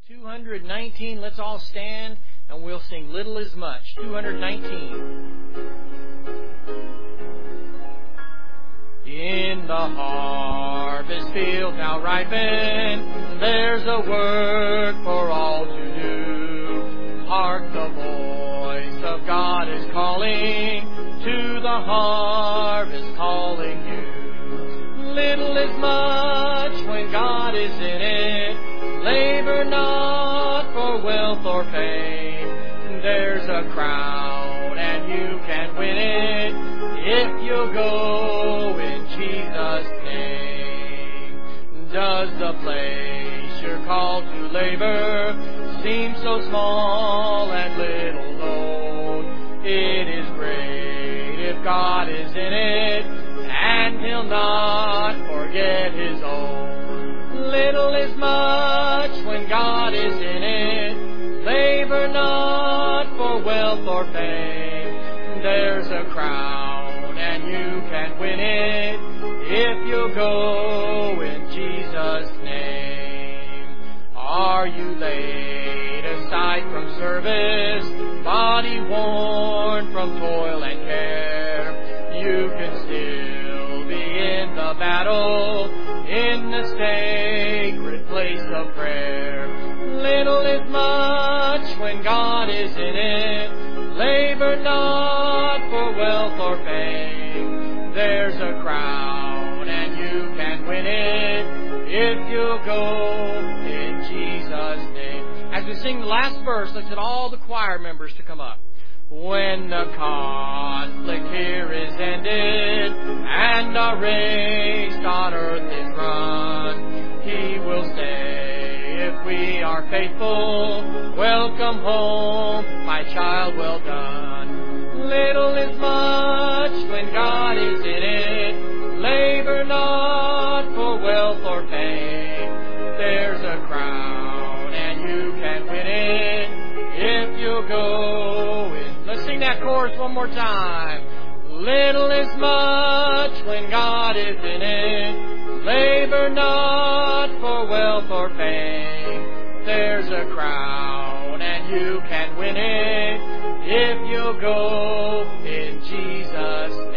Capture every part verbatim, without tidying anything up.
two hundred nineteen, let's all stand and we'll sing Little Is Much. two hundred nineteen. In the harvest field now ripen, there's a work for all to do. Hark, the voice of God is calling, to the harvest calling you. Little is much when God is in it. Labor not for wealth or fame. There's a crowd and you can win it if you'll go in Jesus' name. Does the place you're called to labor seem so small and little known? It is great if God is in it, and He'll not forget His own. Little is much when God is in it. Labor not for wealth or fame. There's a crown and you can win it if you'll go in Jesus' name. Are you laid aside from service, body worn from toil and care? You can still be in the battle, in the sacred place of prayer. Little is much when God is in it. Labor not for wealth or fame. There's a crown and you can win it if you'll go in Jesus' name. As we sing the last verse, let's get all the choir members to come up. When the conflict here is ended and our race on earth is run, He will say, if we are faithful, welcome home, my child, well done. Little is much when God is in it. Labor not for wealth or fame. There's a crown and you can win it if you'll go in. Let's sing that chorus one more time. Little is much when God is in it. Labor not for wealth or fame. There's a crown and you can win it if you'll go in Jesus'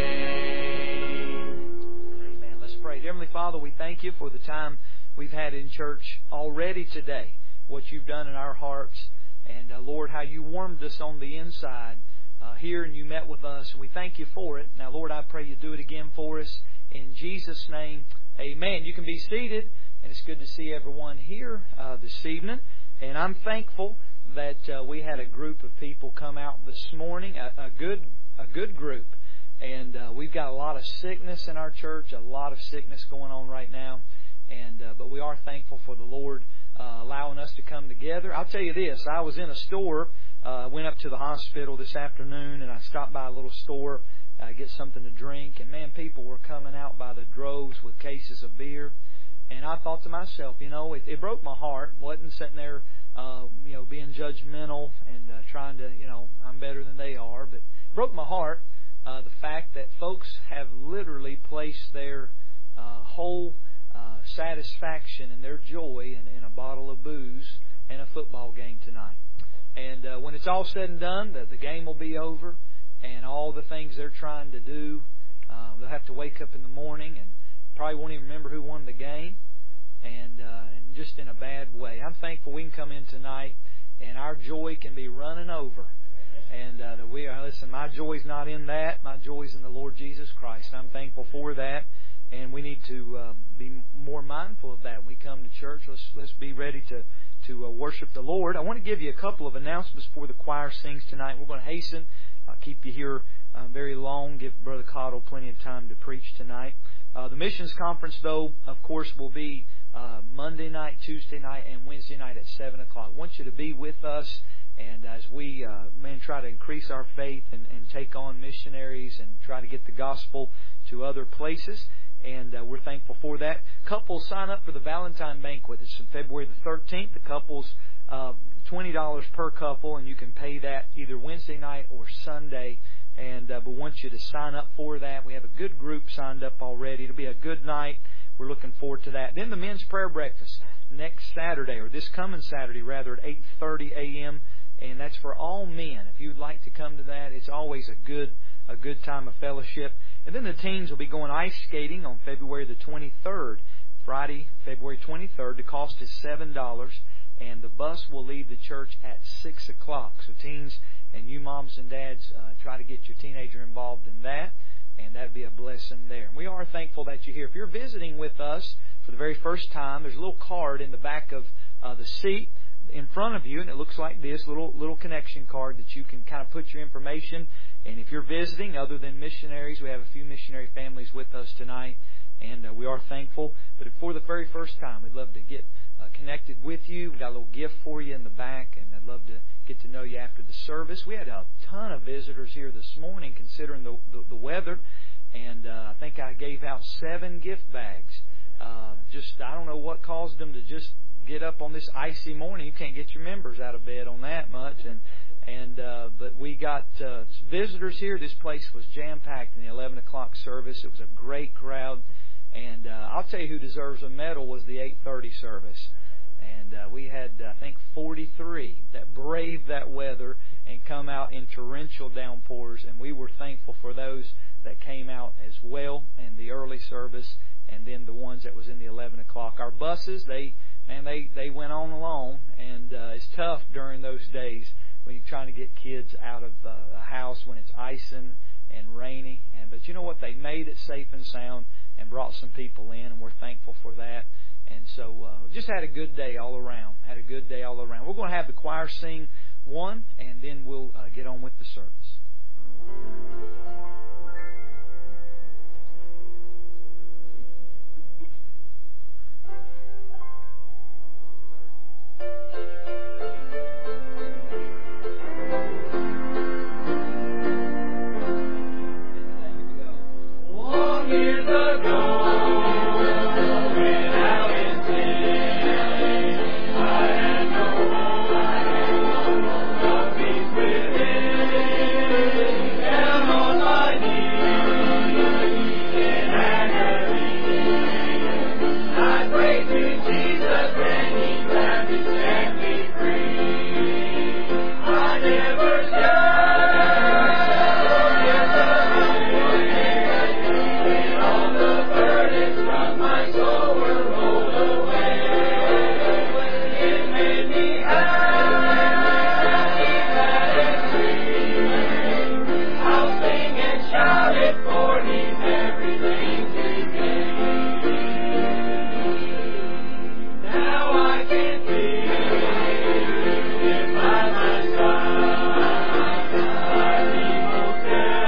name. Amen. Let's pray. Heavenly Father, we thank You for the time we've had in church already today, what You've done in our hearts, and uh, Lord, how You warmed us on the inside uh, here, and You met with us, and we thank You for it. Now, Lord, I pray You do it again for us. In Jesus' name, amen. You can be seated, and it's good to see everyone here uh, this evening. And I'm thankful that uh, we had a group of people come out this morning, a, a good a good group. And uh, we've got a lot of sickness in our church, a lot of sickness going on right now. And uh, but we are thankful for the Lord uh, allowing us to come together. I'll tell you this, I was in a store, uh, went up to the hospital this afternoon, and I stopped by a little store, uh, get something to drink. And man, people were coming out by the droves with cases of beer. And I thought to myself, you know, it, it broke my heart. Wasn't sitting there, uh, you know, being judgmental and uh, trying to, you know, I'm better than they are. But it broke my heart, uh, the fact that folks have literally placed their uh, whole uh, satisfaction and their joy in, in a bottle of booze and a football game tonight. And uh, when it's all said and done, the, the game will be over, and all the things they're trying to do, uh, they'll have to wake up in the morning and probably won't even remember who won the game, and, uh, and just in a bad way. I'm thankful we can come in tonight and our joy can be running over. And uh, that we are, listen, my joy's not in that. My joy's in the Lord Jesus Christ. I'm thankful for that, and we need to uh, be more mindful of that when we come to church. Let's let's be ready to to uh, worship the Lord. I want to give you a couple of announcements before the choir sings tonight. We're going to hasten. I'll keep you here uh, very long. Give Brother Cottle plenty of time to preach tonight. Uh, the missions conference, though, of course, will be uh, Monday night, Tuesday night, and Wednesday night at seven o'clock. I want you to be with us, and as we, uh, man, try to increase our faith and, and take on missionaries and try to get the gospel to other places, and uh, we're thankful for that. Couples sign up for the Valentine Banquet. It's on February the thirteenth. The couples, uh, twenty dollars per couple, and you can pay that either Wednesday night or Sunday. And uh, we want you to sign up for that. We have a good group signed up already. It'll be a good night. we're looking forward to that. Then the men's prayer breakfast next Saturday, or this coming Saturday rather, at eight thirty a.m., and that's for all men. If you'd like to come to that, it's always a good a good time of fellowship. And then the teens will be going ice skating on February the twenty-third, Friday, February twenty-third. The cost is seven dollars, and the bus will leave the church at six o'clock. So teens and you moms and dads, uh, try to get your teenager involved in that, and that'd be a blessing there. And we are thankful that you're here. If you're visiting with us for the very first time, there's a little card in the back of uh, the seat in front of you, and it looks like this, little little connection card that you can kind of put your information. And if you're visiting, other than missionaries, we have a few missionary families with us tonight, and uh, we are thankful. But for the very first time, we'd love to get uh, connected with you. We've got a little gift for you in the back, and I'd love to get to know you after the service. We had a ton of visitors here this morning, considering the the, the weather, and uh, I think I gave out seven gift bags. Uh, just I don't know what caused them to just get up on this icy morning. You can't get your members out of bed on that much, and and uh, but we got uh, visitors here. This place was jam packed in the eleven o'clock service. It was a great crowd, and uh, I'll tell you who deserves a medal was the eight thirty service, and uh, we had I think forty-three that braved that weather and come out in torrential downpours, and we were thankful for those that came out as well in the early service, and then the ones that was in the eleven o'clock. Our buses, they man, they, they went on along, and uh, it's tough during those days when you're trying to get kids out of uh, a house when it's icing and rainy. And but you know what? They made it safe and sound and brought some people in, and we're thankful for that. And so uh, just had a good day all around. Had a good day all around. We're going to have the choir sing one, and then we'll uh, get on with the service. Years ago, when out in sin, I had no hope, I had no peace within. Down on my knees in agony, I prayed to Jesus and He laughed and set me free. I never shall.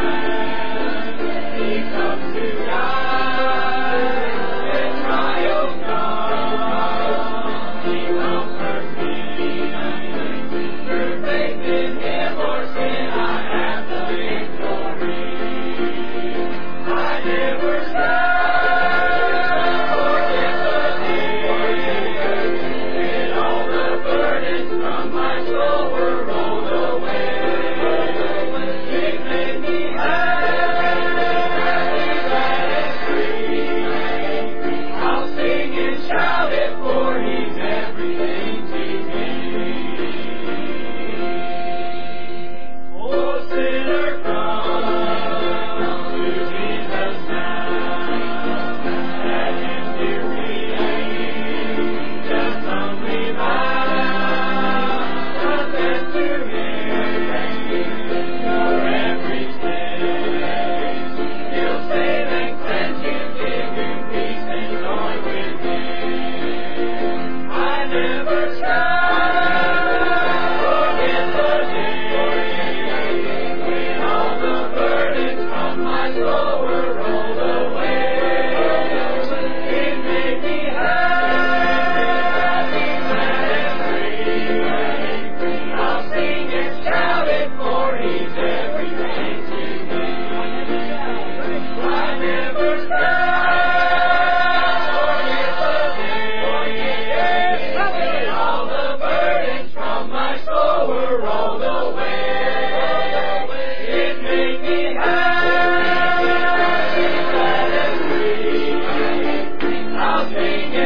Trials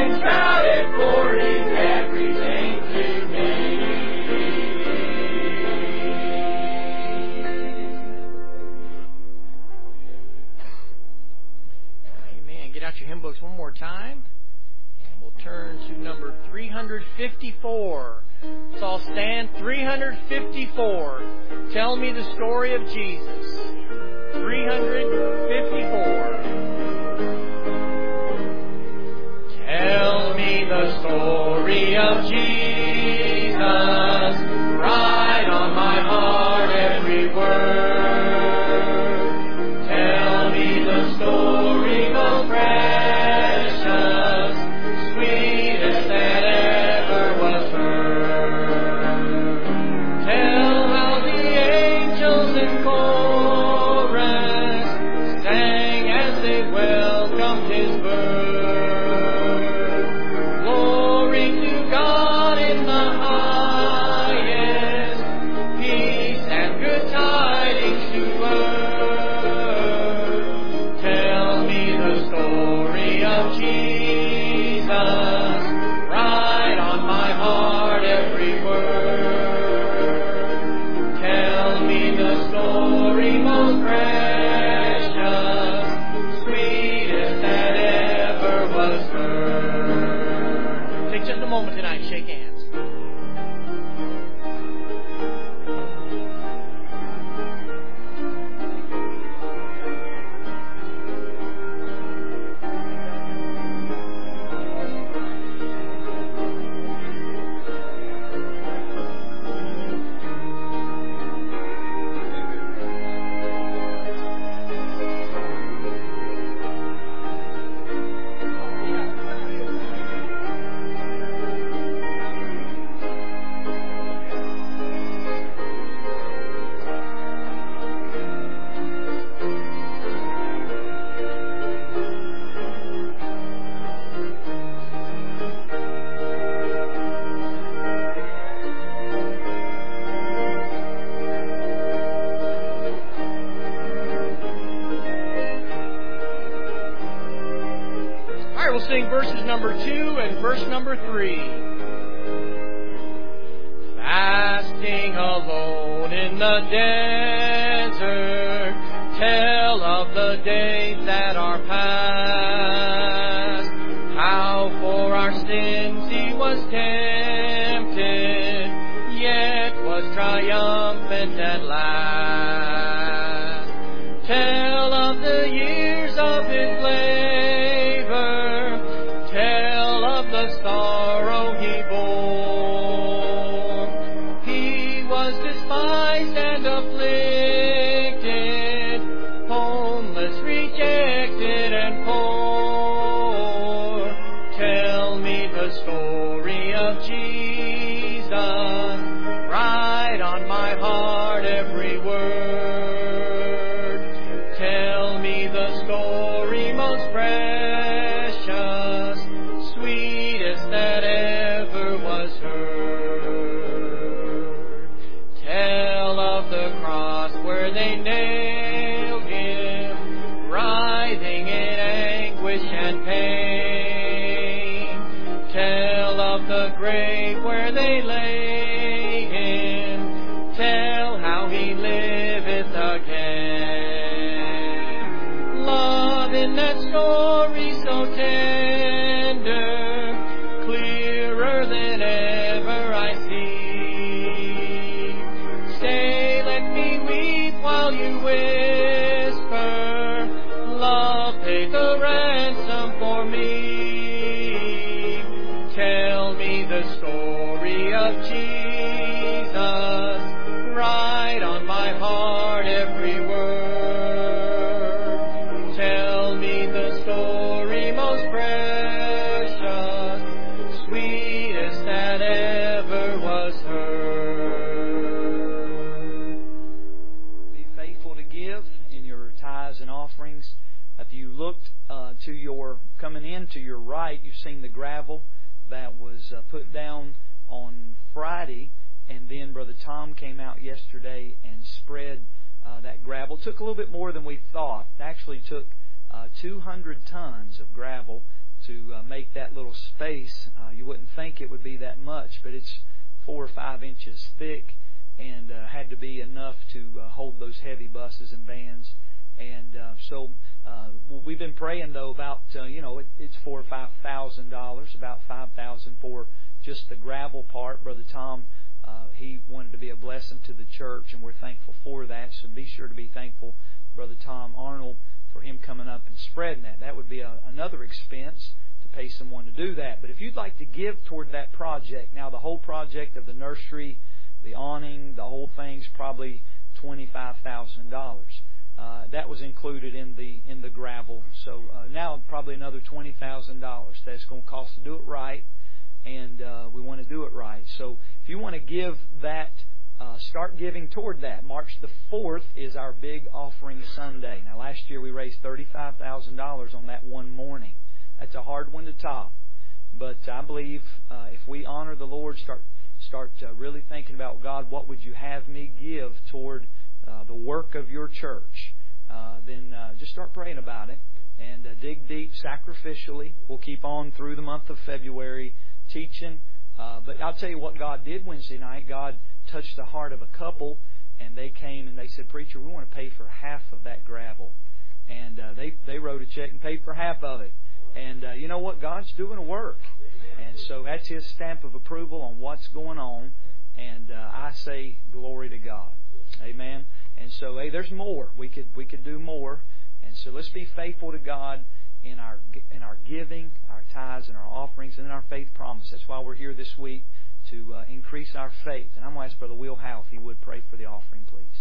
and shouted, for He's everything to me. Amen. Get out your hymn books one more time. And we'll turn to number three fifty-four. Let's all stand. three fifty-four. Tell me the story of Jesus. three fifty-four. Tell me the story of Jesus. Write on my heart every word. Tell me the story most precious, sweetest that ever was heard. Tell how the angels in chorus sang as they welcomed His birth. Glory to God in the highest, peace and good tidings to earth. Tell me the story of Jesus. Write on my heart every word. Tell me the story most precious, sweetest that ever was heard. Take just a moment tonight and shake hands. All right, we'll sing verses number two and verse number three. Fasting alone in the desert, tell of the days that are past. How for our sins He was tempted, yet was triumphant at last. Tell of the years of His labor, tell of the sorrow He bore. He was despised and afflicted, homeless, rejected, and poor. Tell me the story of Jesus. Write on my heart every word. Tell me the story most precious, sweetest that ever was heard. Tell of the cross where they nailed Him, writhing in anguish and pain. Tell of the grave where they lay Him, tell how He liveth again. Love in that story so tender, clearer than ever I see. Stay, let me weep while you whisper, love paid the ransom for me. Tell me the story of Jesus. Write on my heart every word. Tell me the story most precious, sweetest that ever was heard. Be faithful to give in your tithes and offerings. If you looked uh, to your coming in to your right, you've seen the gravel that was uh, put down on Friday, and then Brother Tom came out yesterday and spread uh, that gravel. It took a little bit more than we thought. It actually took uh, two hundred tons of gravel to uh, make that little space. Uh, you wouldn't think it would be that much, but it's four or five inches thick, and uh, had to be enough to uh, hold those heavy buses and vans. And uh, so uh, we've been praying though about uh, you know it, it's four or five thousand dollars, about five thousand for just the gravel part. Brother Tom, uh, he wanted to be a blessing to the church, and we're thankful for that. So be sure to be thankful, Brother Tom Arnold, for him coming up and spreading that. That would be a, another expense to pay someone to do that. But if you'd like to give toward that project, now the whole project of the nursery, the awning, the whole thing's probably twenty-five thousand dollars. Uh, that was included in the in the gravel. So uh, now probably another twenty thousand dollars. That's going to cost to do it right, and uh, we want to do it right. So if you want to give that, uh, start giving toward that. March the fourth is our big offering Sunday. Now last year we raised thirty-five thousand dollars on that one morning. That's a hard one to top. But I believe uh, if we honor the Lord, start start uh, really thinking about, God, what would you have me give toward Uh, the work of your church, uh, then uh, just start praying about it and uh, dig deep sacrificially. We'll keep on through the month of February teaching. Uh, but I'll tell you what God did Wednesday night. God touched the heart of a couple, and they came and they said, "Preacher, we want to pay for half of that gravel." And uh, they, they wrote a check and paid for half of it. And uh, you know what? God's doing a work. And so that's His stamp of approval on what's going on. And uh, I say glory to God. Amen. And so, hey, there's more. We could we could do more. And so let's be faithful to God in our in our giving, our tithes, and our offerings, and in our faith promise. That's why we're here this week, to uh, increase our faith. And I'm going to ask Brother Will Howe if he would pray for the offering, please.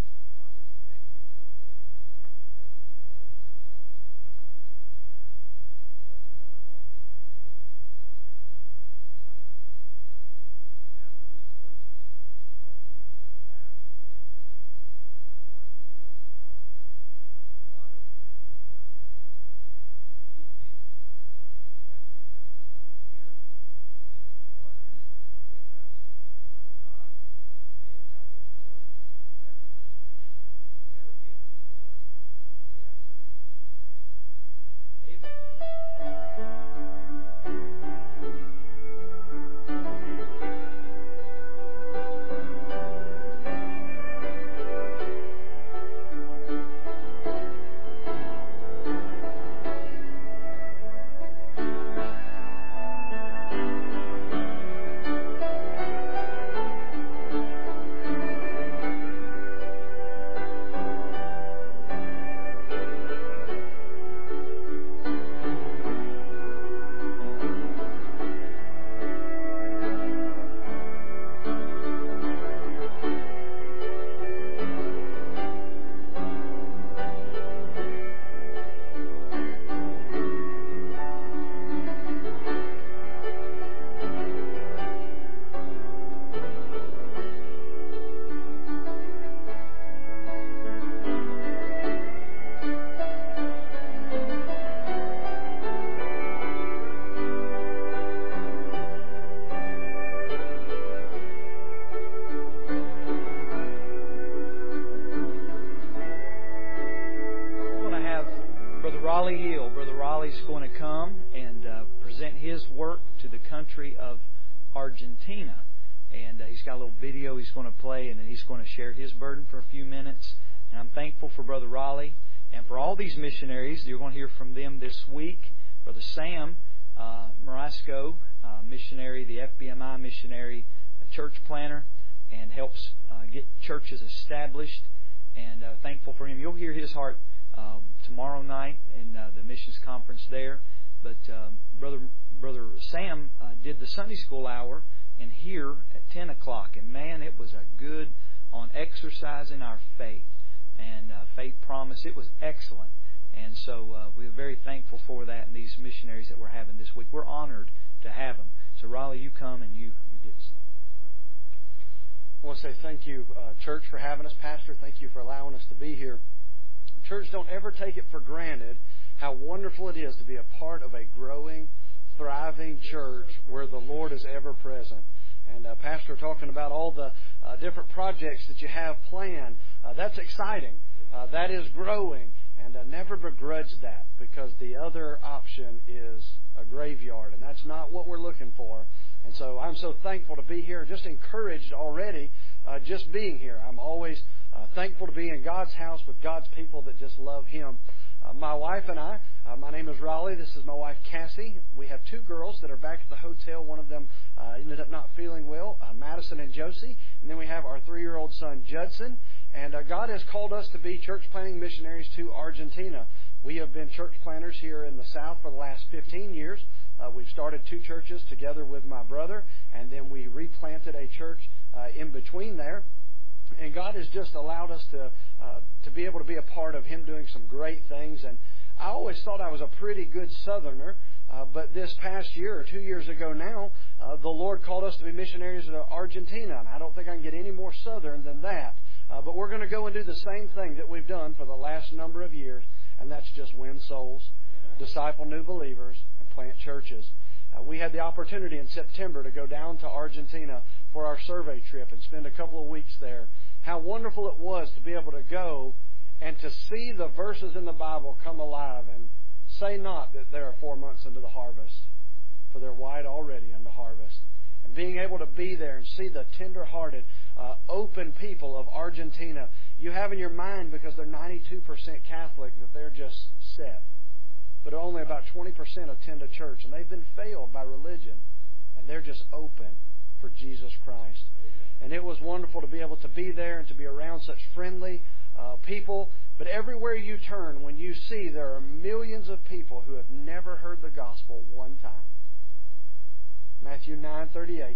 Going to come and uh, present his work to the country of Argentina. And uh, he's got a little video he's going to play, and then he's going to share his burden for a few minutes. And I'm thankful for Brother Raleigh and for all these missionaries. You're going to hear from them this week. Brother Sam uh, Marasco, uh, missionary, the F B M I missionary, a church planner, and helps uh, get churches established. And uh, thankful for him. You'll hear his heart Uh, tomorrow night in uh, the missions conference there. But uh, brother brother Sam uh, did the Sunday school hour in here at ten o'clock, and man, it was a good on exercising our faith and uh, faith promise. It was excellent, and so uh, we're very thankful for that and these missionaries that we're having this week. We're honored to have them. So Raleigh, you come and you you give us that. I want to say thank you, uh, church, for having us. Pastor, thank you for allowing us to be here. Church, don't ever take it for granted how wonderful it is to be a part of a growing, thriving church where the Lord is ever present. And uh, Pastor, talking about all the uh, different projects that you have planned, uh, that's exciting. Uh, that is growing. And uh, never begrudge that, because the other option is a graveyard, and that's not what we're looking for. And so I'm so thankful to be here, just encouraged already uh, just being here. I'm always uh, thankful to be in God's house with God's people that just love Him. Uh, my wife and I, uh, my name is Raleigh. This is my wife, Cassie. We have two girls that are back at the hotel. One of them uh, ended up not feeling well, uh, Madison and Josie. And then we have our three-year-old son, Judson. And uh, God has called us to be church planting missionaries to Argentina. We have been church planters here in the South for the last fifteen years. Uh, we've started two churches together with my brother, and then we replanted a church uh, in between there. And God has just allowed us to uh, to be able to be a part of Him doing some great things. And I always thought I was a pretty good Southerner, uh, but this past year, or two years ago now, uh, the Lord called us to be missionaries to Argentina. And I don't think I can get any more Southern than that. Uh, but we're going to go and do the same thing that we've done for the last number of years, and that's just win souls, disciple new believers, and plant churches. Uh, we had the opportunity in September to go down to Argentina for our survey trip and spend a couple of weeks there. How wonderful it was to be able to go and to see the verses in the Bible come alive. And say not that there are four months into the harvest, for they're wide already unto harvest. And being able to be there and see the tender-hearted, uh, open people of Argentina, you have in your mind, because they're ninety-two percent Catholic, that they're just set. But only about twenty percent attend a church, and they've been failed by religion, and they're just open for Jesus Christ. And it was wonderful to be able to be there and to be around such friendly uh, people. But everywhere you turn, when you see there are millions of people who have never heard the gospel one time. Matthew nine thirty-eight.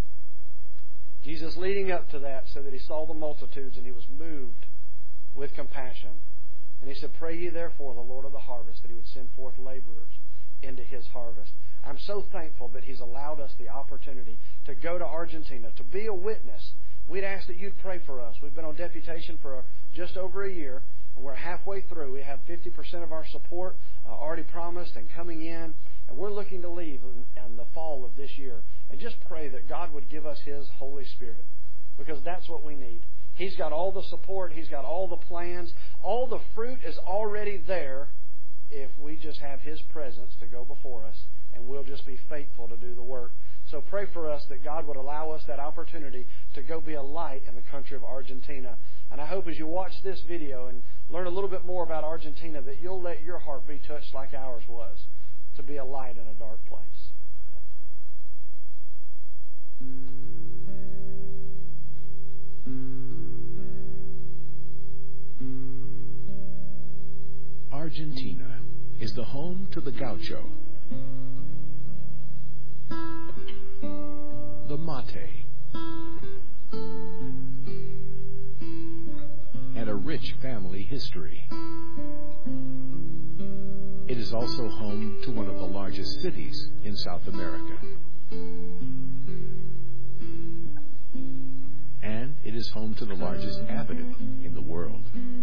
Jesus, leading up to that, said that He saw the multitudes and He was moved with compassion. And He said, "Pray ye therefore the Lord of the harvest that He would send forth laborers into His harvest." I'm so thankful that He's allowed us the opportunity to go to Argentina, to be a witness. We'd ask that you'd pray for us. We've been on deputation for just over a year, and we're halfway through. We have fifty percent of our support uh, already promised and coming in, and we're looking to leave in, in the fall of this year. And just pray that God would give us His Holy Spirit, because that's what we need. He's got all the support. He's got all the plans. All the fruit is already there if we just have His presence to go before us, and we'll just be faithful to do the work. So pray for us that God would allow us that opportunity to go be a light in the country of Argentina. And I hope as you watch this video and learn a little bit more about Argentina, that you'll let your heart be touched like ours was, to be a light in a dark place. Argentina is the home to the gaucho, the mate, and a rich family history. It is also home to one of the largest cities in South America. And it is home to the largest avenue in the world.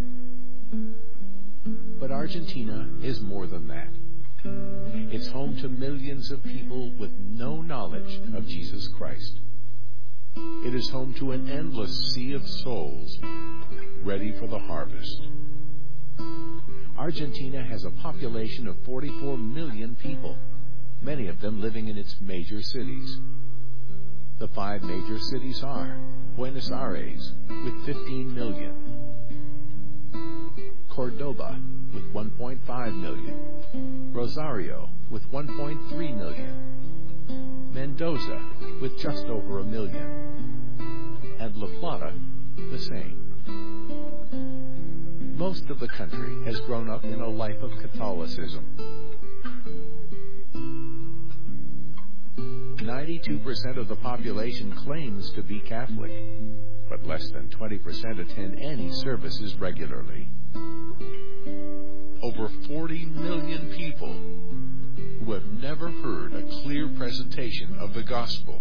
But Argentina is more than that. It's home to millions of people with no knowledge of Jesus Christ. It is home to an endless sea of souls ready for the harvest. Argentina has a population of forty-four million people, many of them living in its major cities. The five major cities are Buenos Aires with fifteen million, Cordoba with one point five million, Rosario with one point three million, Mendoza with just over a million, and La Plata the same. Most of the country has grown up in a life of Catholicism. ninety-two percent of the population claims to be Catholic, but less than twenty percent attend any services regularly. Over forty million people who have never heard a clear presentation of the gospel.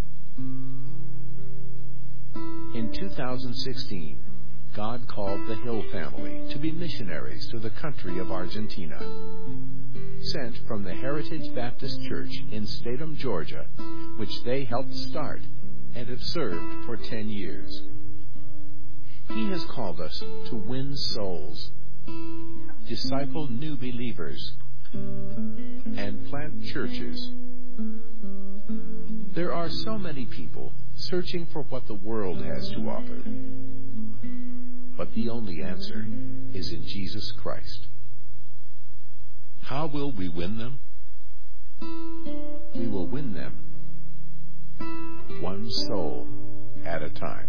In two thousand sixteen, God called the Hill family to be missionaries to the country of Argentina. Sent from the Heritage Baptist Church in Statham, Georgia, which they helped start and have served for ten years. He has called us to win souls. disciple new believers, and plant churches. There are so many people searching for what the world has to offer. But the only answer is in Jesus Christ. How will we win them? We will win them one soul at a time.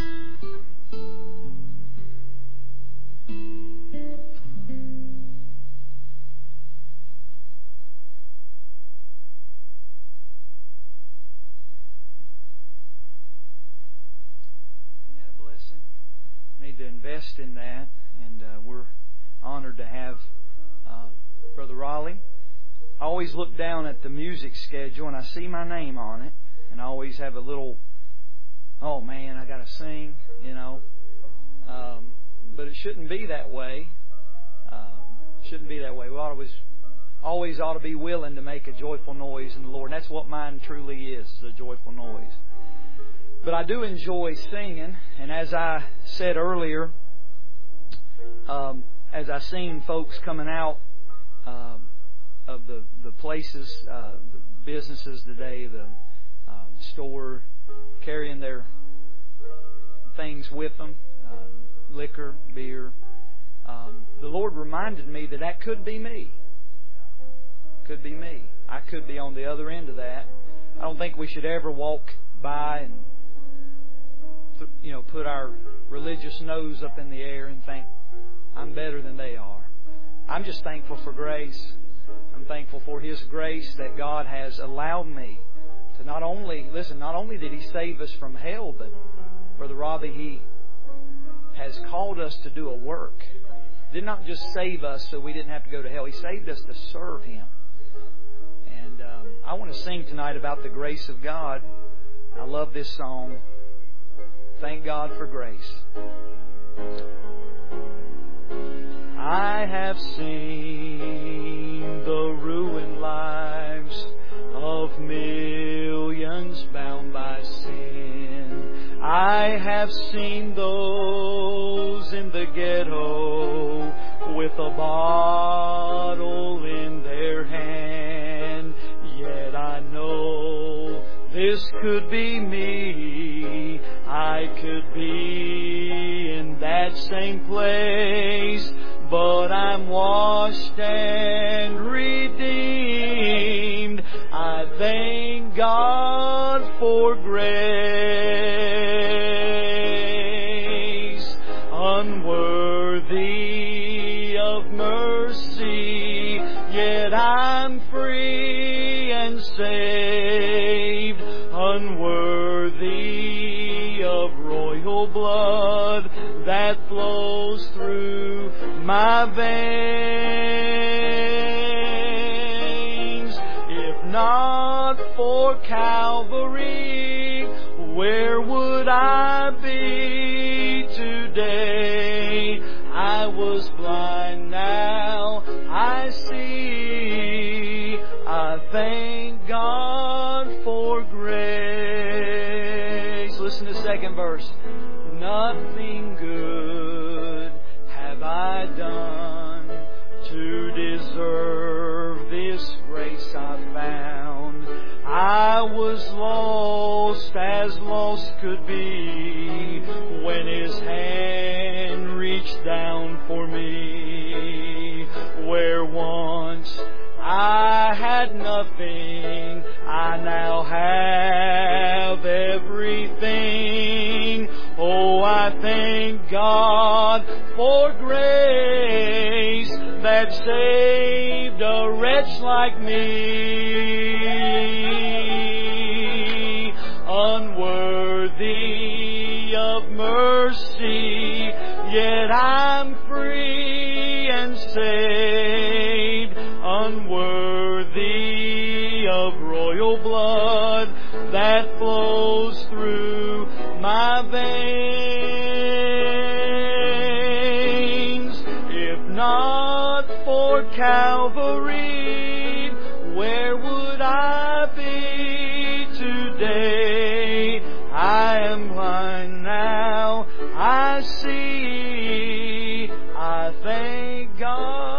Need to invest in that, and uh, we're honored to have uh, Brother Raleigh. I always look down at the music schedule and I see my name on it, and I always have a little, oh man, I got to sing, you know. Um, but it shouldn't be that way. Uh, shouldn't be that way. We always, always ought to be willing to make a joyful noise in the Lord. And that's what mine truly is, is a joyful noise. But I do enjoy singing, and as I said earlier, um, as I seen folks coming out uh, of the, the places, uh, the businesses today, the uh, store, carrying their things with them, uh, liquor, beer, um, the Lord reminded me that that could be me. Could be me. I could be on the other end of that. I don't think we should ever walk by and you know, put our religious nose up in the air and think, I'm better than they are. I'm just thankful for grace. I'm thankful for His grace that God has allowed me to not only, listen, not only did He save us from hell, but Brother Robbie, He has called us to do a work. He did not just save us so we didn't have to go to hell. He saved us to serve Him. And um, I want to sing tonight about the grace of God. I love this song. Thank God for grace. I have seen the ruined lives of millions bound by sin. I have seen those in the ghetto with a bottle in their hand. Yet I know this could be me. I could be in that same place, but I'm washed and redeemed. I thank God for grace, unworthy of mercy, yet I'm free and saved, unworthy of royal blood that flows through my veins. If not for Calvary, where would I be today? I was blind, now I see. I thank God for grace. Listen to the second verse. Nothing good have I done to deserve this grace I found. I was lost as lost could be when His hand reached down for me. Where once I had nothing, I now have everything. Oh, I thank God for grace that saved a wretch like me, unworthy of mercy, yet I'm free and saved, unworthy of royal blood that flows through my veins. If not for Calvary, where would I be today? I am blind, now I see. I thank God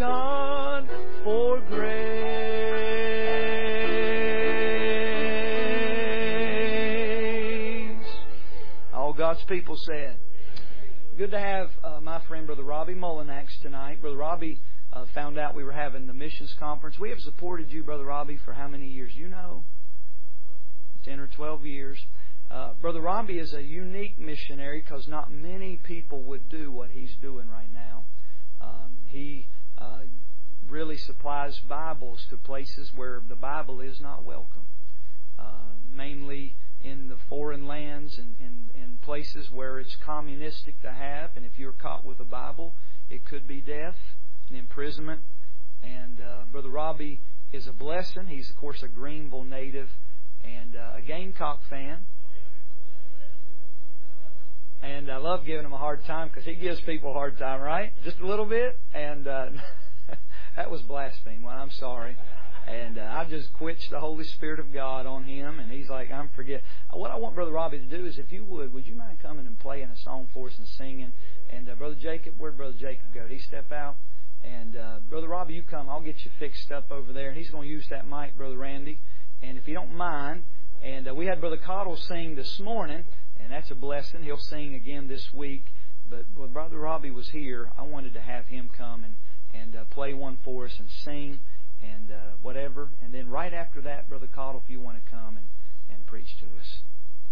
God for grace. All God's people said. Good to have uh, my friend Brother Robbie Mullinax tonight. Brother Robbie uh, found out we were having the missions conference. We have supported you, Brother Robbie, for how many years? You know? ten or twelve years. Uh, Brother Robbie is a unique missionary because not many people would do what he's doing right now. Um, he uh, really supplies Bibles to places where the Bible is not welcome. Uh, mainly in the foreign lands and in, in places where it's communistic to have. And if you're caught with a Bible, it could be death and imprisonment. And uh, Brother Robbie is a blessing. He's, of course, a Greenville native and uh, a Gamecock fan. And I love giving him a hard time because he gives people a hard time, right? Just a little bit. And uh, that was blasphemy. Well, I'm sorry. And uh, I just quenched the Holy Spirit of God on him. And he's like, I'm forget. What I want Brother Robbie to do is, if you would, would you mind coming and playing a song for us and singing? And uh, Brother Jacob, where'd Brother Jacob go? Did he step out? And uh, Brother Robbie, you come. I'll get you fixed up over there. And he's going to use that mic, Brother Randy. And if you don't mind, and uh, we had Brother Cottle sing this morning. And that's a blessing. He'll sing again this week. But when Brother Robbie was here, I wanted to have him come and, and uh, play one for us and sing and uh, whatever. And then right after that, Brother Cottle, if you want to come and, and preach to us.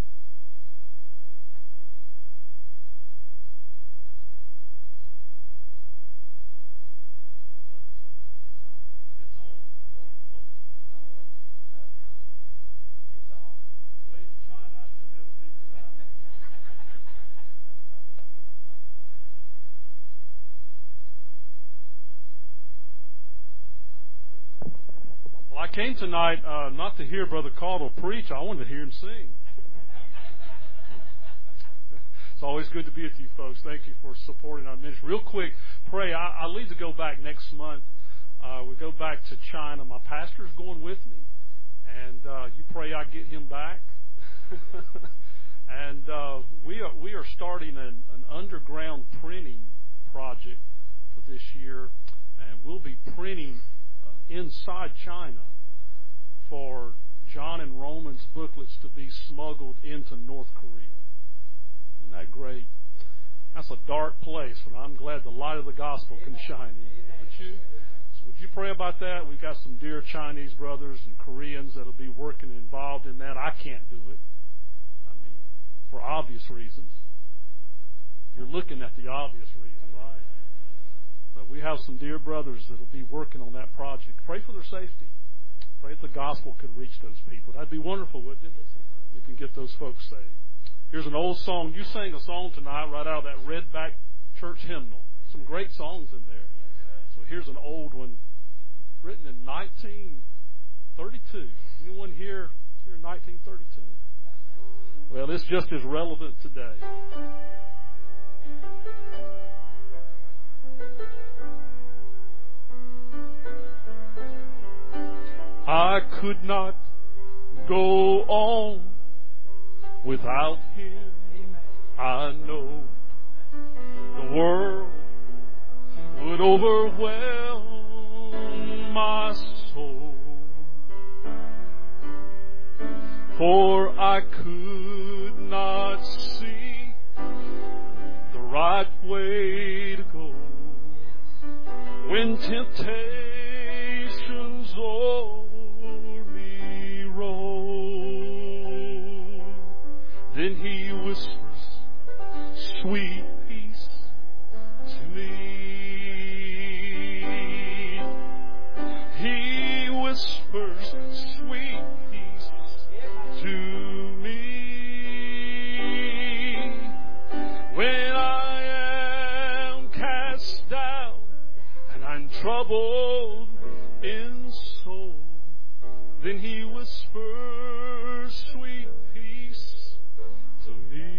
I came tonight uh, not to hear Brother Caudill preach. I wanted to hear him sing. It's always good to be with you folks. Thank you for supporting our ministry. Real quick, pray. I, I leave to go back next month. Uh, we go back to China. My pastor's going with me. And uh, you pray I get him back. and uh, we are we are starting an, an underground printing project for this year. And we'll be printing uh, inside China for John and Romans booklets to be smuggled into North Korea. Isn't that great? That's a dark place, but I'm glad the light of the gospel can shine in. Aren't you? So would you pray about that? We've got some dear Chinese brothers and Koreans that will be working involved in that. I can't do it. I mean, for obvious reasons. You're looking at the obvious reason, right? But we have some dear brothers that will be working on that project. Pray for their safety. Pray that the gospel could reach those people. That'd be wonderful, wouldn't it? We can get those folks saved. Here's an old song. You sang a song tonight right out of that Redback Church hymnal. Some great songs in there. So here's an old one written in nineteen thirty-two. Anyone here here in nineteen thirty-two? Well, it's just as relevant today. I could not go on without Him. I know the world would overwhelm my soul, for I could not see the right way to go when temptations o'er me roll. Then He whispers sweet peace to me. He whispers sweet peace to me when I am cast down and I'm troubled in soul. Then He whispers sweet peace to me.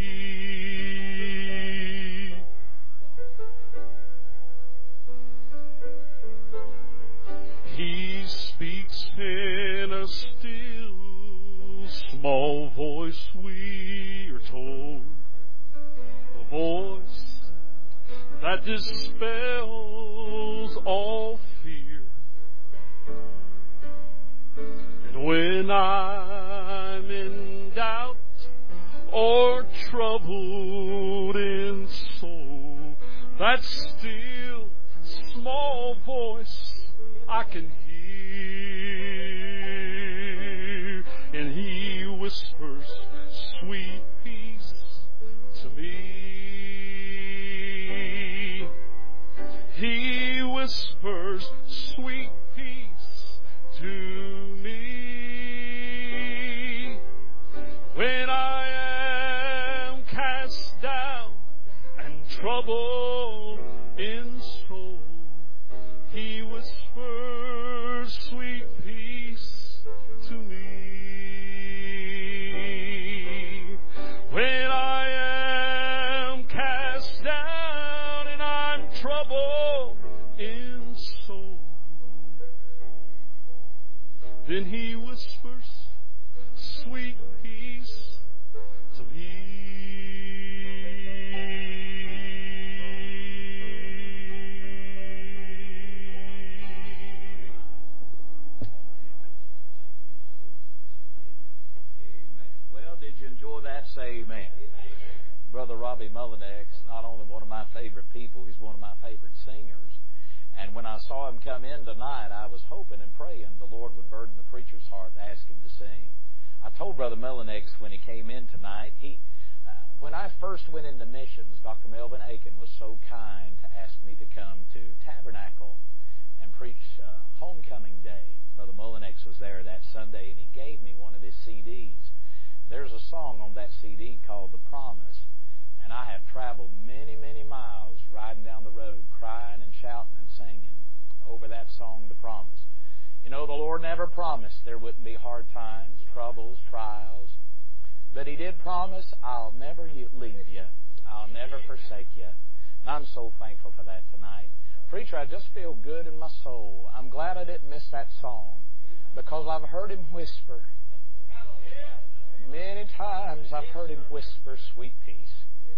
He speaks in a still small voice, we are told, a voice that dispels knows all fear. And when I'm in doubt or troubled in soul, that still small voice I can hear, and He whispers sweet peace to me. He whispers sweet peace to me. When I am cast down and troubled in soul, He whispers sweet peace to me. When I am cast down and I'm troubled in soul, then He whispers sweet peace to me. Well, did you enjoy that? Say amen. Brother Robbie Mullinex, not only one of my favorite people, he's one of my favorite singers. And when I saw him come in tonight, I was hoping and praying the Lord would burden the preacher's heart to ask him to sing. I told Brother Mullinex when he came in tonight, he, uh, when I first went into missions, Doctor Melvin Aiken was so kind to ask me to come to Tabernacle and preach uh, Homecoming Day. Brother Mullinex was there that Sunday, and he gave me one of his C Ds. There's a song on that C D called The Promise, and I have traveled many, many miles riding down the road crying and shouting and singing over that song, The Promise. You know, the Lord never promised there wouldn't be hard times, troubles, trials, but He did promise, I'll never leave you. I'll never forsake you. And I'm so thankful for that tonight. Preacher, I just feel good in my soul. I'm glad I didn't miss that song because I've heard Him whisper. Many times I've heard Him whisper sweet peace.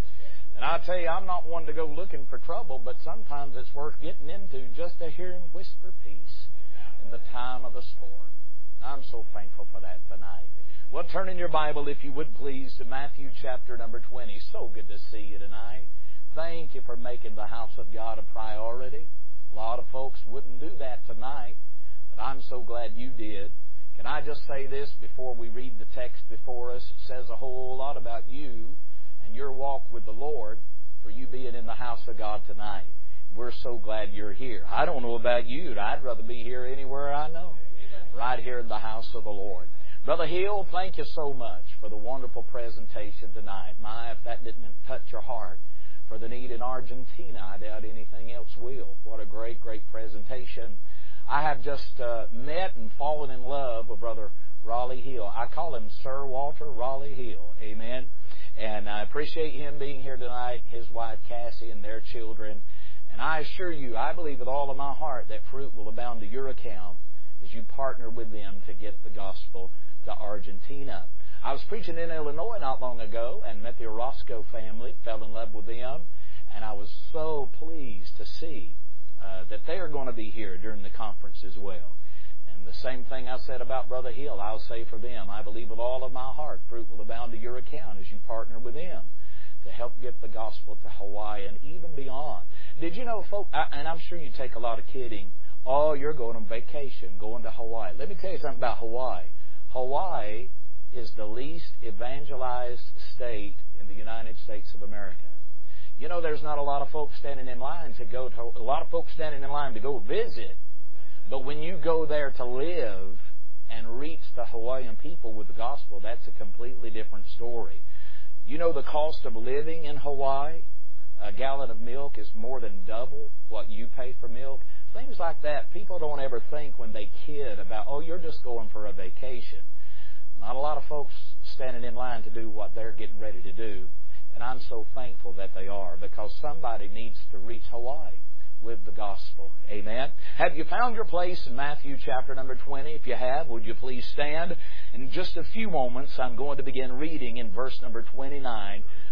And I tell you, I'm not one to go looking for trouble, but sometimes it's worth getting into just to hear Him whisper peace in the time of the storm. And I'm so thankful for that tonight. Well, turn in your Bible, if you would please, to Matthew chapter number twenty. So good to see you tonight. Thank you for making the house of God a priority. A lot of folks wouldn't do that tonight, but I'm so glad you did. Can I just say this before we read the text before us? It says a whole lot about you and your walk with the Lord for you being in the house of God tonight. We're so glad you're here. I don't know about you, but I'd rather be here anywhere I know. Right here in the house of the Lord. Brother Hill, thank you so much for the wonderful presentation tonight. My, if that didn't touch your heart for the need in Argentina, I doubt anything else will. What a great, great presentation. I have just uh, met and fallen in love with Brother Raleigh Hill. I call him Sir Walter Raleigh Hill. Amen. And I appreciate him being here tonight, his wife Cassie and their children. And I assure you, I believe with all of my heart that fruit will abound to your account as you partner with them to get the gospel to Argentina. I was preaching in Illinois not long ago and met the Orozco family, fell in love with them, and I was so pleased to see uh, that they are going to be here during the conference as well. And the same thing I said about Brother Hill, I'll say for them. I believe with all of my heart, fruit will abound to your account as you partner with them to help get the gospel to Hawaii and even beyond. Did you know, folks, and I'm sure you take a lot of kidding, oh, you're going on vacation, going to Hawaii. Let me tell you something about Hawaii. Hawaii is the least evangelized state in the United States of America. You know, there's not a lot of folks standing in line to go to, a lot of folks standing in line to go visit. But when you go there to live and reach the Hawaiian people with the gospel, that's a completely different story. You know the cost of living in Hawaii? A gallon of milk is more than double what you pay for milk. Things like that, people don't ever think when they kid about, oh, you're just going for a vacation. Not a lot of folks standing in line to do what they're getting ready to do. And I'm so thankful that they are, because somebody needs to reach Hawaii with the gospel. Amen. Have you found your place in Matthew chapter number twenty? If you have, would you please stand? In just a few moments, I'm going to begin reading in verse number twenty-nine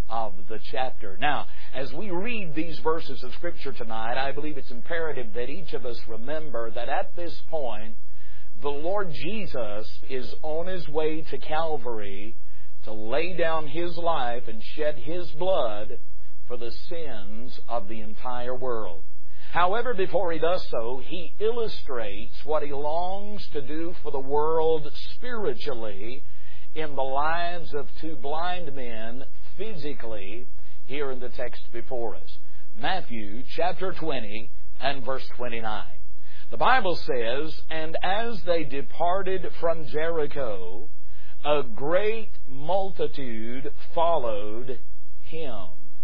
of the chapter. Now, as we read these verses of Scripture tonight, I believe it's imperative that each of us remember that at this point, the Lord Jesus is on His way to Calvary to lay down His life and shed His blood for the sins of the entire world. However, before He does so, He illustrates what He longs to do for the world spiritually in the lives of two blind men physically here in the text before us. Matthew chapter twenty and verse twenty-nine. The Bible says, "And as they departed from Jericho, a great multitude followed Him.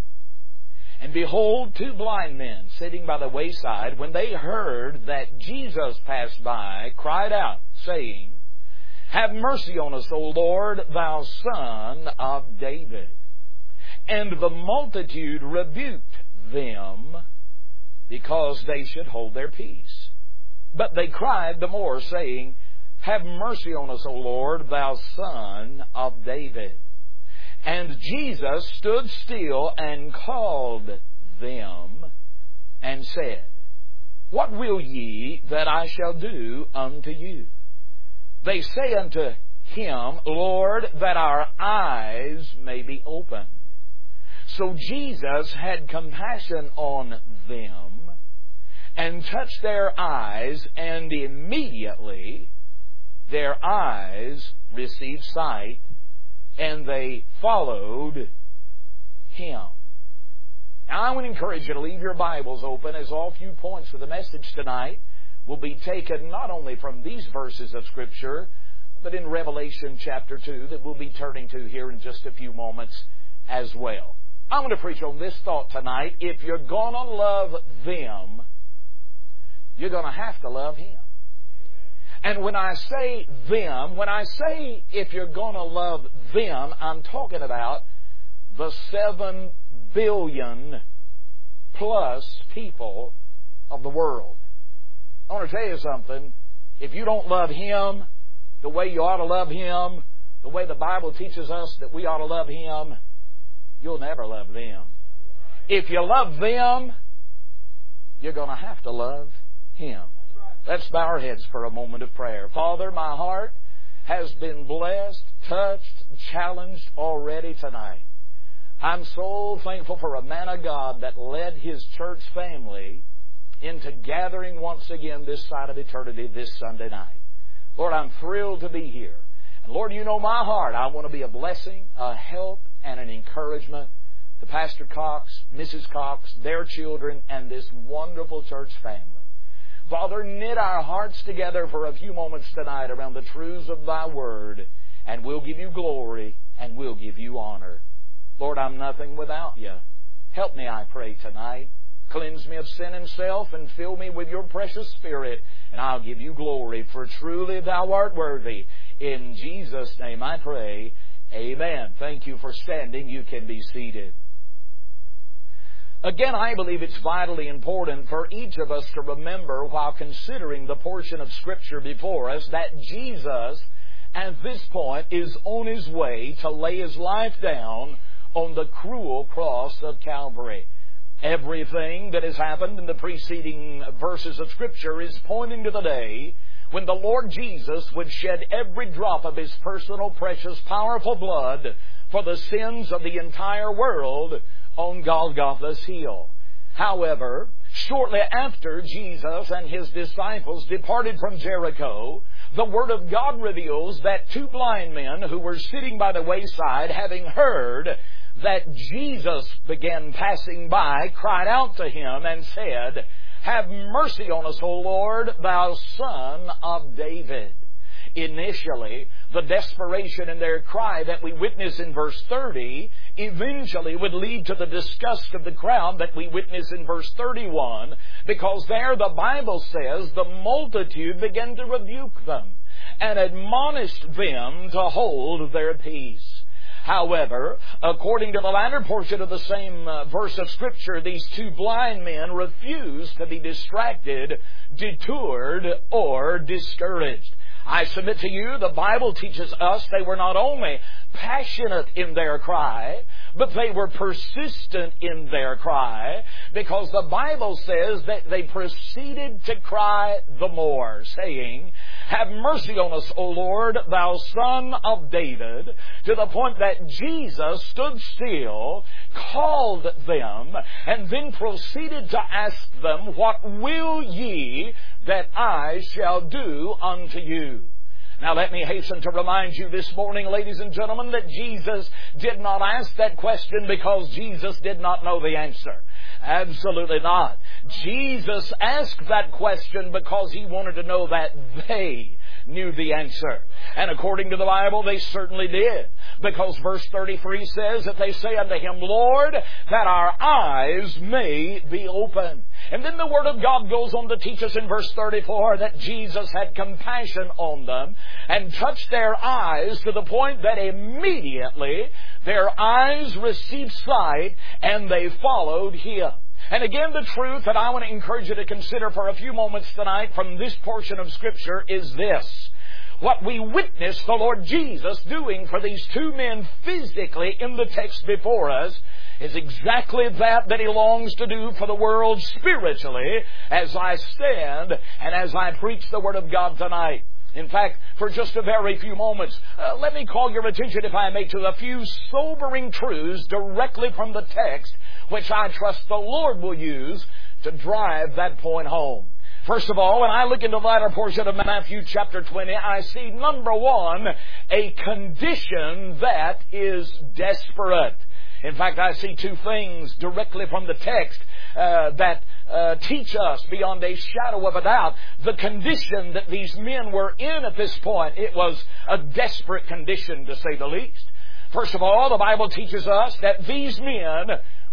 And behold, two blind men sitting by the wayside, when they heard that Jesus passed by, cried out, saying, Have mercy on us, O Lord, thou Son of David. And the multitude rebuked them, because they should hold their peace. But they cried the more, saying, Have mercy on us, O Lord, thou Son of David. And Jesus stood still and called them, and said, What will ye that I shall do unto you? They say unto Him, Lord, that our eyes may be opened. So Jesus had compassion on them, and touched their eyes, and immediately their eyes received sight, and they followed Him. Now, I would encourage you to leave your Bibles open, as all few points of the message tonight will be taken not only from these verses of Scripture, but in Revelation chapter two that we'll be turning to here in just a few moments as well. I'm going to preach on this thought tonight. If you're going to love them, you're going to have to love Him. And when I say them, when I say if you're going to love them, I'm talking about the seven billion plus people of the world. I want to tell you something. If you don't love Him the way you ought to love Him, the way the Bible teaches us that we ought to love Him, you'll never love them. If you love them, you're going to have to love Him. Let's bow our heads for a moment of prayer. Father, my heart has been blessed, touched, challenged already tonight. I'm so thankful for a man of God that led his church family into gathering once again this side of eternity this Sunday night. Lord, I'm thrilled to be here. And Lord, you know my heart. I want to be a blessing, a help, and an encouragement to Pastor Cox, Missus Cox, their children, and this wonderful church family. Father, knit our hearts together for a few moments tonight around the truths of Thy Word, and we'll give You glory, and we'll give You honor. Lord, I'm nothing without You. Help me, I pray, tonight. Cleanse me of sin and self, and fill me with Your precious Spirit, and I'll give You glory, for truly Thou art worthy. In Jesus' name I pray, amen. Thank you for standing. You can be seated. Again, I believe it's vitally important for each of us to remember while considering the portion of Scripture before us that Jesus, at this point, is on His way to lay His life down on the cruel cross of Calvary. Everything that has happened in the preceding verses of Scripture is pointing to the day when the Lord Jesus would shed every drop of His personal, precious, powerful blood for the sins of the entire world on Golgotha's hill. However, shortly after Jesus and His disciples departed from Jericho, the Word of God reveals that two blind men who were sitting by the wayside, having heard that Jesus began passing by, cried out to Him and said, Have mercy on us, O Lord, thou Son of David. Initially, the desperation in their cry that we witness in verse thirty eventually would lead to the disgust of the crowd that we witness in verse thirty-one, because there the Bible says the multitude began to rebuke them and admonished them to hold their peace. However, according to the latter portion of the same uh, verse of Scripture, these two blind men refused to be distracted, detoured, or discouraged. I submit to you, the Bible teaches us they were not only passionate in their cry, but they were persistent in their cry, because the Bible says that they proceeded to cry the more, saying, "Have mercy on us, O Lord, thou Son of David," to the point that Jesus stood still, called them, and then proceeded to ask them, "What will ye that I shall do unto you?" Now let me hasten to remind you this morning, ladies and gentlemen, that Jesus did not ask that question because Jesus did not know the answer. Absolutely not. Jesus asked that question because He wanted to know that they knew the answer. And according to the Bible, they certainly did. Because verse thirty-three says that they say unto Him, "Lord, that our eyes may be open." And then the Word of God goes on to teach us in verse thirty-four that Jesus had compassion on them and touched their eyes to the point that immediately their eyes received sight and they followed Him. And again, the truth that I want to encourage you to consider for a few moments tonight from this portion of Scripture is this. What we witness the Lord Jesus doing for these two men physically in the text before us is exactly that that He longs to do for the world spiritually as I stand and as I preach the Word of God tonight. In fact, for just a very few moments, uh, let me call your attention, if I may, to a few sobering truths directly from the text, which I trust the Lord will use to drive that point home. First of all, when I look into the latter portion of Matthew chapter twenty, I see, number one, a condition that is desperate. In fact, I see two things directly from the text uh, that uh, teach us beyond a shadow of a doubt the condition that these men were in at this point. It was a desperate condition, to say the least. First of all, the Bible teaches us that these men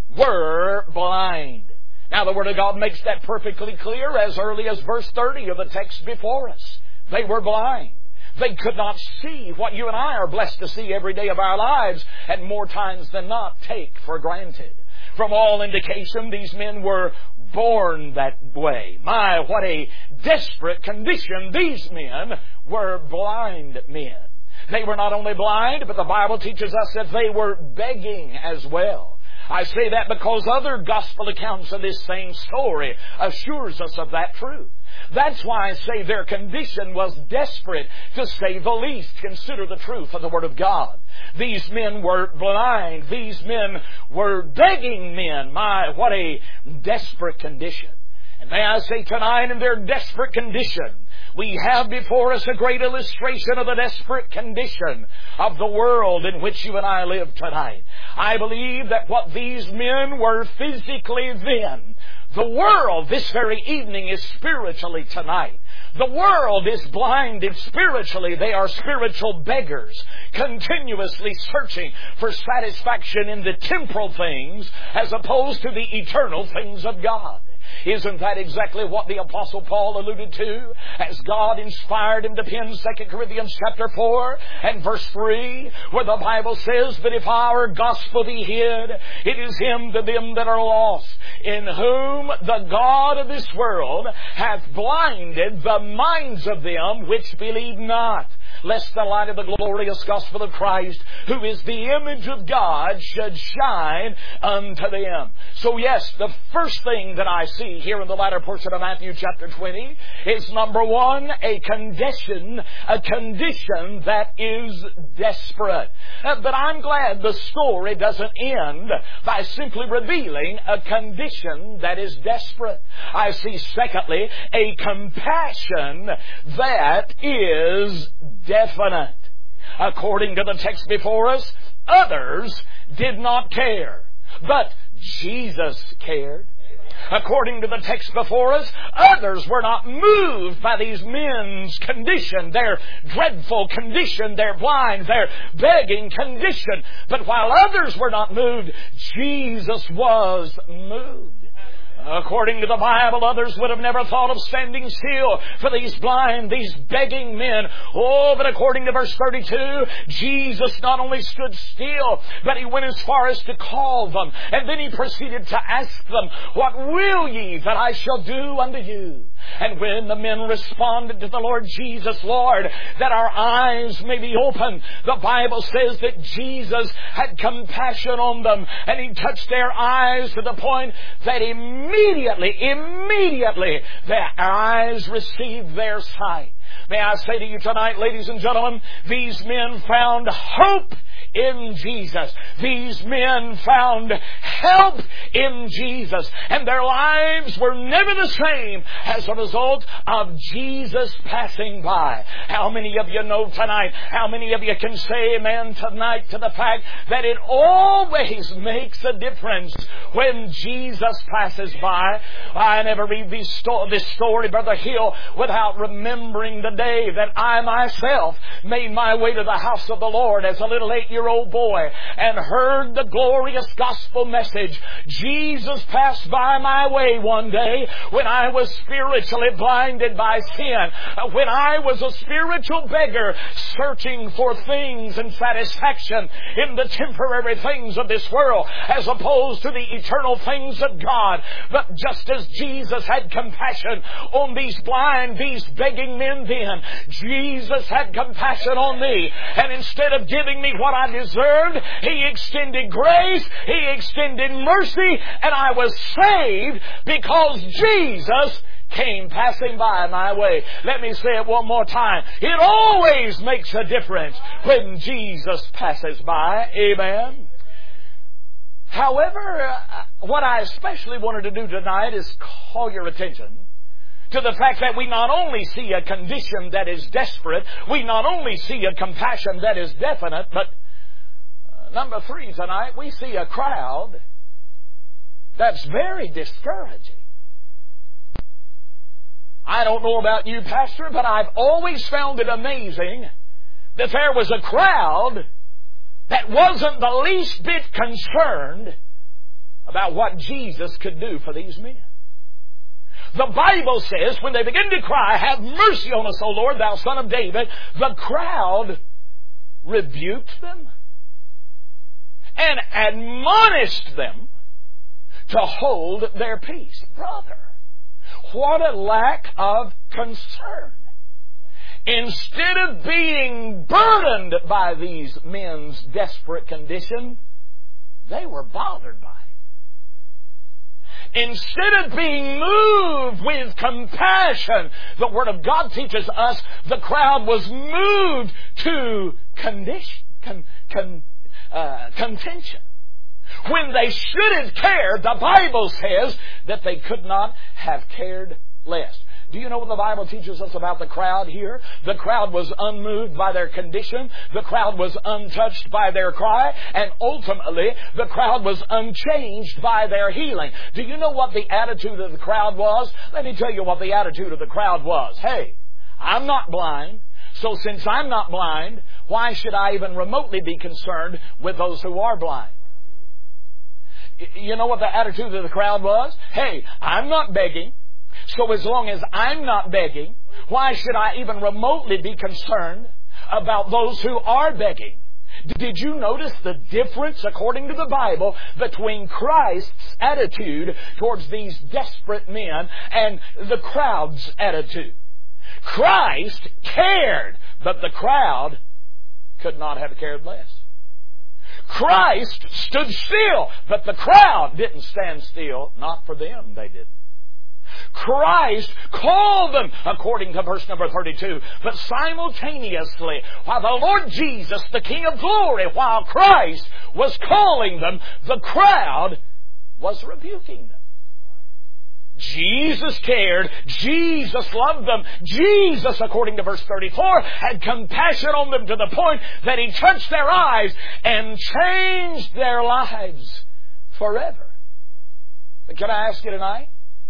were blind. Now, the Word of God makes that perfectly clear as early as verse thirty of the text before us. They were blind. They could not see what you and I are blessed to see every day of our lives, and more times than not take for granted. From all indication, these men were born that way. My, what a desperate condition. These men were blind men. They were not only blind, but the Bible teaches us that they were begging as well. I say that because other gospel accounts of this same story assures us of that truth. That's why I say their condition was desperate, to say the least. Consider the truth of the Word of God. These men were blind. These men were begging men. My, what a desperate condition. And may I say tonight, in their desperate condition, we have before us a great illustration of the desperate condition of the world in which you and I live tonight. I believe that what these men were physically then, the world this very evening is spiritually tonight. The world is blinded spiritually. They are spiritual beggars, continuously searching for satisfaction in the temporal things as opposed to the eternal things of God. Isn't that exactly what the Apostle Paul alluded to as God inspired him to pen Second Corinthians chapter four and verse three, where the Bible says, "But if our gospel be hid, it is him to them that are lost, in whom the God of this world hath blinded the minds of them which believe not, lest the light of the glorious gospel of Christ, who is the image of God, should shine unto them." So yes, the first thing that I see here in the latter portion of Matthew chapter twenty is, number one, a condition, a condition that is desperate. Uh, but I'm glad the story doesn't end by simply revealing a condition that is desperate. I see, secondly, a compassion that is definite. According to the text before us, others did not care, but Jesus cared. According to the text before us, others were not moved by these men's condition, their dreadful condition, their blind, their begging condition. But while others were not moved, Jesus was moved. According to the Bible, others would have never thought of standing still for these blind, these begging men. Oh, but according to verse thirty-two, Jesus not only stood still, but He went as far as to call them. And then He proceeded to ask them, "What will ye that I shall do unto you?" And when the men responded to the Lord Jesus, Lord, that our eyes may be open, the Bible says that Jesus had compassion on them, and He touched their eyes to the point that immediately, immediately, their eyes received their sight. May I say to you tonight, ladies and gentlemen, these men found hope in Jesus. These men found help in Jesus. And their lives were never the same as a result of Jesus passing by. How many of you know tonight, how many of you can say amen tonight to the fact that it always makes a difference when Jesus passes by? I never read this story, Brother Hill, without remembering the day that I myself made my way to the house of the Lord as a little eight-year-old boy and heard the glorious gospel message. Jesus passed by my way one day when I was spiritually blinded by sin, when I was a spiritual beggar searching for things and satisfaction in the temporary things of this world as opposed to the eternal things of God. But just as Jesus had compassion on these blind, these begging men then, Jesus had compassion on me. And instead of giving me what I deserved, He extended grace, He extended mercy, and I was saved because Jesus came passing by my way. Let me say it one more time. It always makes a difference when Jesus passes by. Amen. However, uh, what I especially wanted to do tonight is call your attention to the fact that we not only see a condition that is desperate, we not only see a compassion that is definite, but uh, number three tonight, we see a crowd that's very discouraging. I don't know about you, Pastor, but I've always found it amazing that there was a crowd that wasn't the least bit concerned about what Jesus could do for these men. The Bible says when they begin to cry, "Have mercy on us, O Lord, thou Son of David," the crowd rebuked them and admonished them to hold their peace. Brother, what a lack of concern. Instead of being burdened by these men's desperate condition, they were bothered by it. Instead of being moved with compassion, the Word of God teaches us the crowd was moved to condition, con, con, uh, contention. When they should have cared, the Bible says that they could not have cared less. Do you know what the Bible teaches us about the crowd here? The crowd was unmoved by their condition. The crowd was untouched by their cry. And ultimately, the crowd was unchanged by their healing. Do you know what the attitude of the crowd was? Let me tell you what the attitude of the crowd was. Hey, I'm not blind. So since I'm not blind, why should I even remotely be concerned with those who are blind? You know what the attitude of the crowd was? Hey, I'm not begging. So as long as I'm not begging, why should I even remotely be concerned about those who are begging? Did you notice the difference, according to the Bible, between Christ's attitude towards these desperate men and the crowd's attitude? Christ cared, but the crowd could not have cared less. Christ stood still, but the crowd didn't stand still. Not for them, they didn't. Christ called them, according to verse number thirty-two. But simultaneously, while the Lord Jesus, the King of glory, while Christ was calling them, the crowd was rebuking them. Jesus cared. Jesus loved them. Jesus, according to verse thirty-four, had compassion on them to the point that He touched their eyes and changed their lives forever. But can I ask you tonight?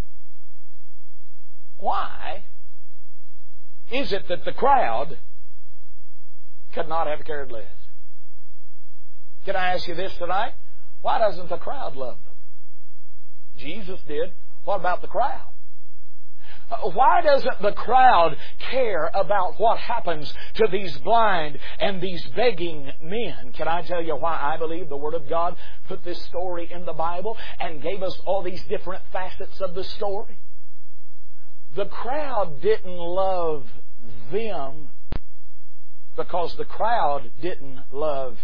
Why is it that the crowd could not have cared less? Can I ask you this tonight? Why doesn't the crowd love them? Jesus did. What about the crowd? Why doesn't the crowd care about what happens to these blind and these begging men? Can I tell you why I believe the Word of God put this story in the Bible and gave us all these different facets of the story? The crowd didn't love them because the crowd didn't love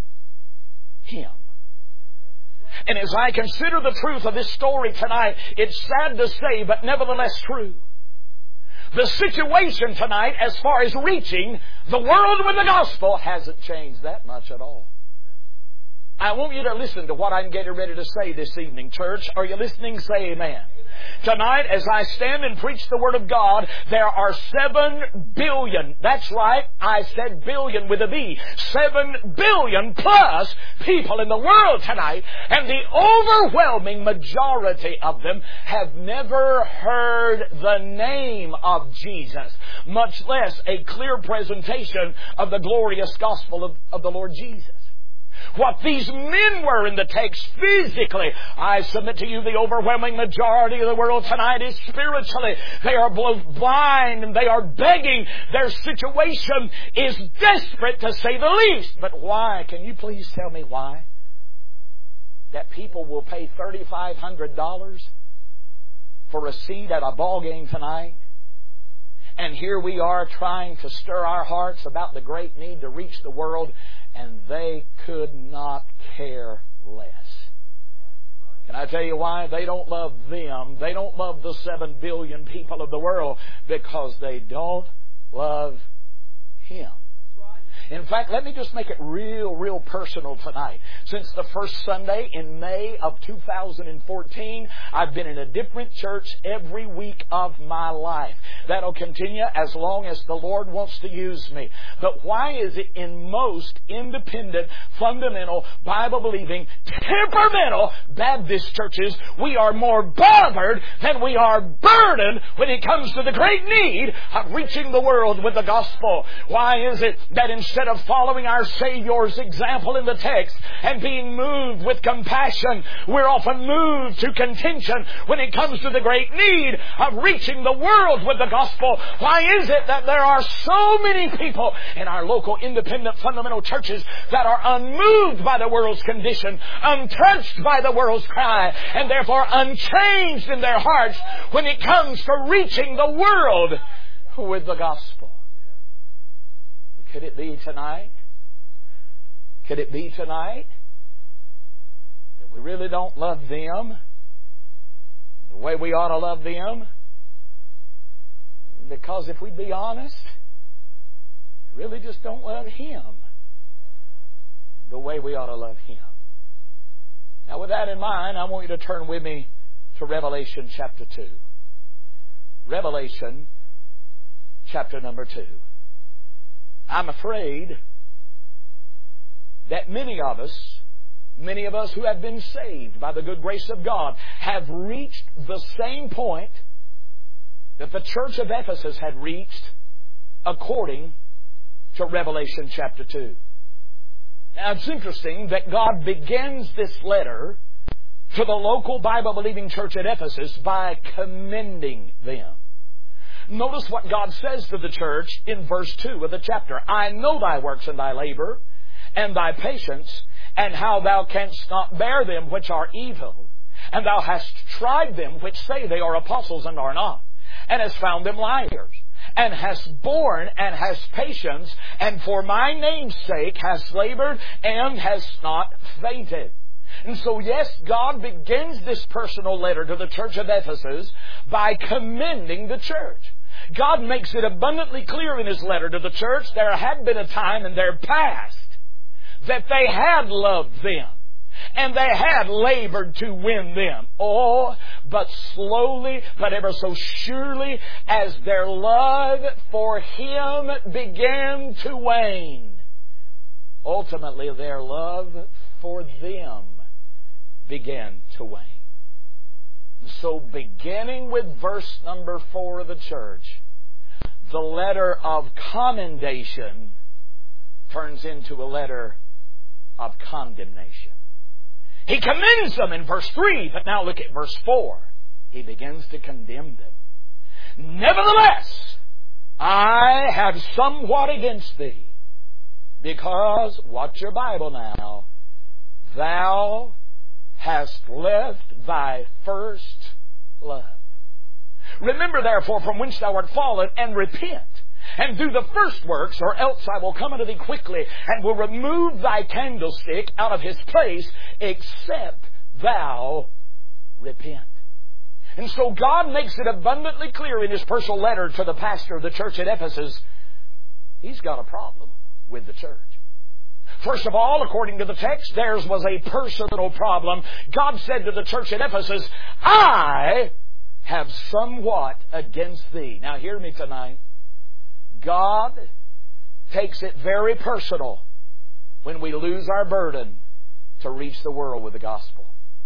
Him. And as I consider the truth of this story tonight, it's sad to say, but nevertheless true. The situation tonight, as far as reaching the world with the gospel, hasn't changed that much at all. I want you to listen to what I'm getting ready to say this evening, church. Are you listening? Say amen. Tonight, as I stand and preach the Word of God, there are seven billion, that's right, I said billion with a B, seven billion plus people in the world tonight, and the overwhelming majority of them have never heard the name of Jesus, much less a clear presentation of the glorious gospel of, of the Lord Jesus. What these men were in the text physically, I submit to you, the overwhelming majority of the world tonight is spiritually. They are both blind and they are begging. Their situation is desperate, to say the least. But why? Can you please tell me why? That people will pay three thousand five hundred dollars for a seat at a ball game tonight. And here we are trying to stir our hearts about the great need to reach the world, and they could not care less. Can I tell you why? They don't love them. They don't love the seven billion people of the world because they don't love Him. In fact, let me just make it real, real personal tonight. Since the first Sunday in May of two thousand fourteen, I've been in a different church every week of my life. That'll continue as long as the Lord wants to use me. But why is it in most independent, fundamental, Bible-believing, temperamental Baptist churches we are more bothered than we are burdened when it comes to the great need of reaching the world with the gospel? Why is it that instead of following our Savior's example in the text and being moved with compassion, we're often moved to contention when it comes to the great need of reaching the world with the gospel? Why is it that there are so many people in our local independent fundamental churches that are unmoved by the world's condition, untouched by the world's cry, and therefore unchanged in their hearts when it comes to reaching the world with the gospel? Could it be tonight? Could it be tonight that we really don't love them the way we ought to love them? Because if we be honest, we really just don't love Him the way we ought to love Him. Now, with that in mind, I want you to turn with me to Revelation chapter two. Revelation chapter number two. I'm afraid that many of us, many of us who have been saved by the good grace of God, have reached the same point that the church of Ephesus had reached according to Revelation chapter two. Now, it's interesting that God begins this letter to the local Bible-believing church at Ephesus by commending them. Notice what God says to the church in verse two of the chapter. I know thy works and thy labor, and thy patience, and how thou canst not bear them which are evil. And thou hast tried them which say they are apostles and are not, and hast found them liars, and hast borne and hast patience, and for my name's sake hast labored and hast not fainted. And so, yes, God begins this personal letter to the church of Ephesus by commending the church. God makes it abundantly clear in His letter to the church there had been a time in their past that they had loved them and they had labored to win them. Oh, but slowly, but ever so surely, as their love for Him began to wane, ultimately their love for them began to wane. So beginning with verse number four of the church, the letter of commendation turns into a letter of condemnation. He commends them in verse three, but now look at verse four. He begins to condemn them. Nevertheless, I have somewhat against thee, because, watch your Bible now, thou hast left thy first love. Remember therefore from whence thou art fallen, and repent, and do the first works, or else I will come unto thee quickly, and will remove thy candlestick out of his place, except thou repent. And so God makes it abundantly clear in His personal letter to the pastor of the church at Ephesus, he's got a problem with the church. First of all, according to the text, theirs was a personal problem. God said to the church at Ephesus, I have somewhat against thee. Now hear me tonight. God takes it very personal when we lose our burden to reach the world with the gospel.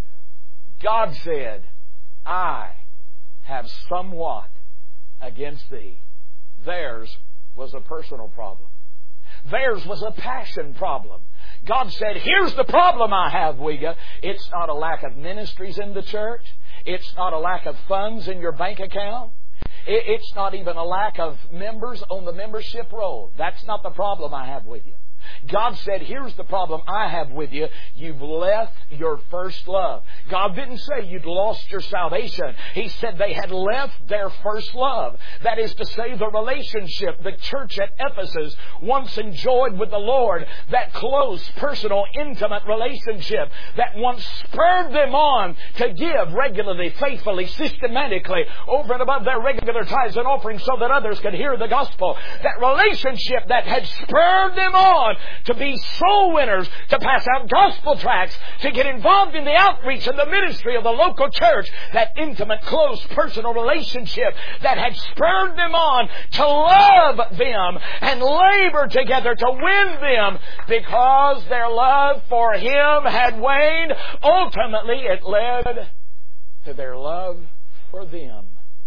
God said, I have somewhat against thee. Theirs was a personal problem. Theirs was a passion problem. God said, here's the problem I have with you. It's not a lack of ministries in the church. It's not a lack of funds in your bank account. It's not even a lack of members on the membership roll. That's not the problem I have with you. God said, here's the problem I have with you. You've left your first love. God didn't say you'd lost your salvation. He said they had left their first love. That is to say, the relationship the church at Ephesus once enjoyed with the Lord, that close, personal, intimate relationship that once spurred them on to give regularly, faithfully, systematically, over and above their regular tithes and offerings so that others could hear the gospel. That relationship that had spurred them on to be soul winners, to pass out gospel tracts, to get involved in the outreach and the ministry of the local church, that intimate, close, personal relationship that had spurred them on to love them and labor together to win them because their love for Him had waned. Ultimately, it led to their love for them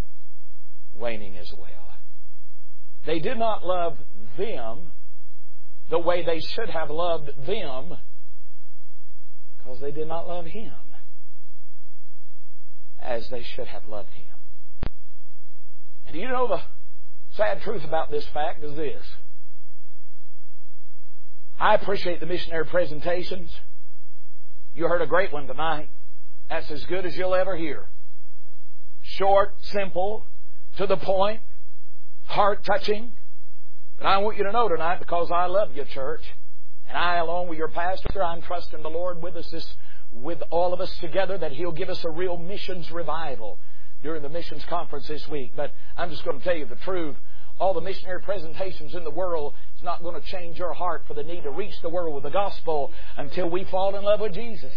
waning as well. They did not love them the way they should have loved them because they did not love Him as they should have loved Him. And you know the sad truth about this fact is this. I appreciate the missionary presentations. You heard a great one tonight. That's as good as you'll ever hear. Short, simple, to the point, heart-touching. But I want you to know tonight, because I love you, church, and I, along with your pastor, I'm trusting the Lord with us, this, with all of us together, that He'll give us a real missions revival during the missions conference this week. But I'm just going to tell you the truth. All the missionary presentations in the world is not going to change your heart for the need to reach the world with the gospel until we fall in love with Jesus.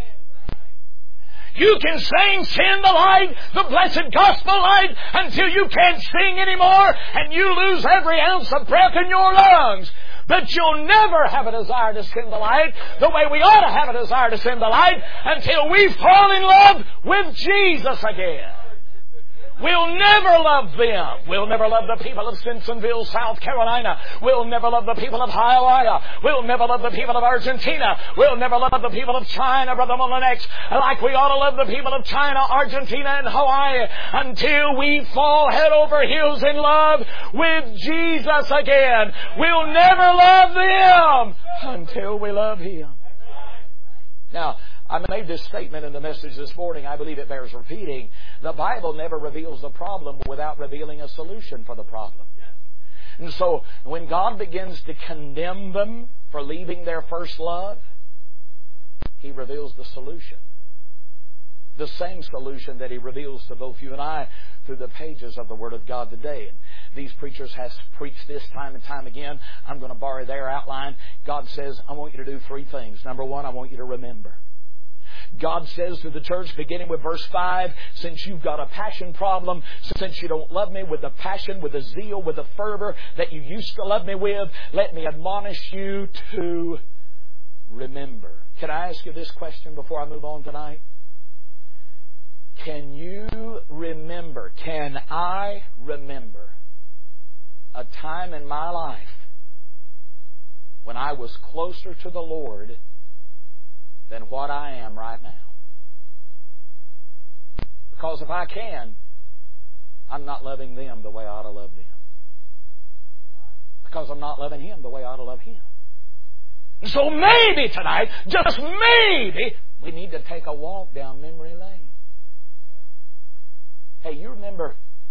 You can sing, send the light, the blessed gospel light, until you can't sing anymore and you lose every ounce of breath in your lungs. But you'll never have a desire to send the light the way we ought to have a desire to send the light until we fall in love with Jesus again. We'll never love them. We'll never love the people of Simpsonville, South Carolina. We'll never love the people of Hiawatha. We'll never love the people of Argentina. We'll never love the people of China, Brother Molinex, like we ought to love the people of China, Argentina, and Hawaii until we fall head over heels in love with Jesus again. We'll never love them until we love Him. Now, I made this statement in the message this morning. I believe it bears repeating. The Bible never reveals the problem without revealing a solution for the problem. And so when God begins to condemn them for leaving their first love, He reveals the solution. The same solution that He reveals to both you and I through the pages of the Word of God today. And these preachers have preached this time and time again. I'm going to borrow their outline. God says, I want you to do three things. Number one, I want you to remember. God says to the church, beginning with verse five, since you've got a passion problem, since you don't love me with the passion, with the zeal, with the fervor that you used to love me with, let me admonish you to remember. Can I ask you this question before I move on tonight? Can you remember, can I remember a time in my life when I was closer to the Lord than what I am right now? Because if I can, I'm not loving them the way I ought to love them. Because I'm not loving Him the way I ought to love Him. So maybe tonight, just maybe, we need to take a walk down memory lane. Hey, you remember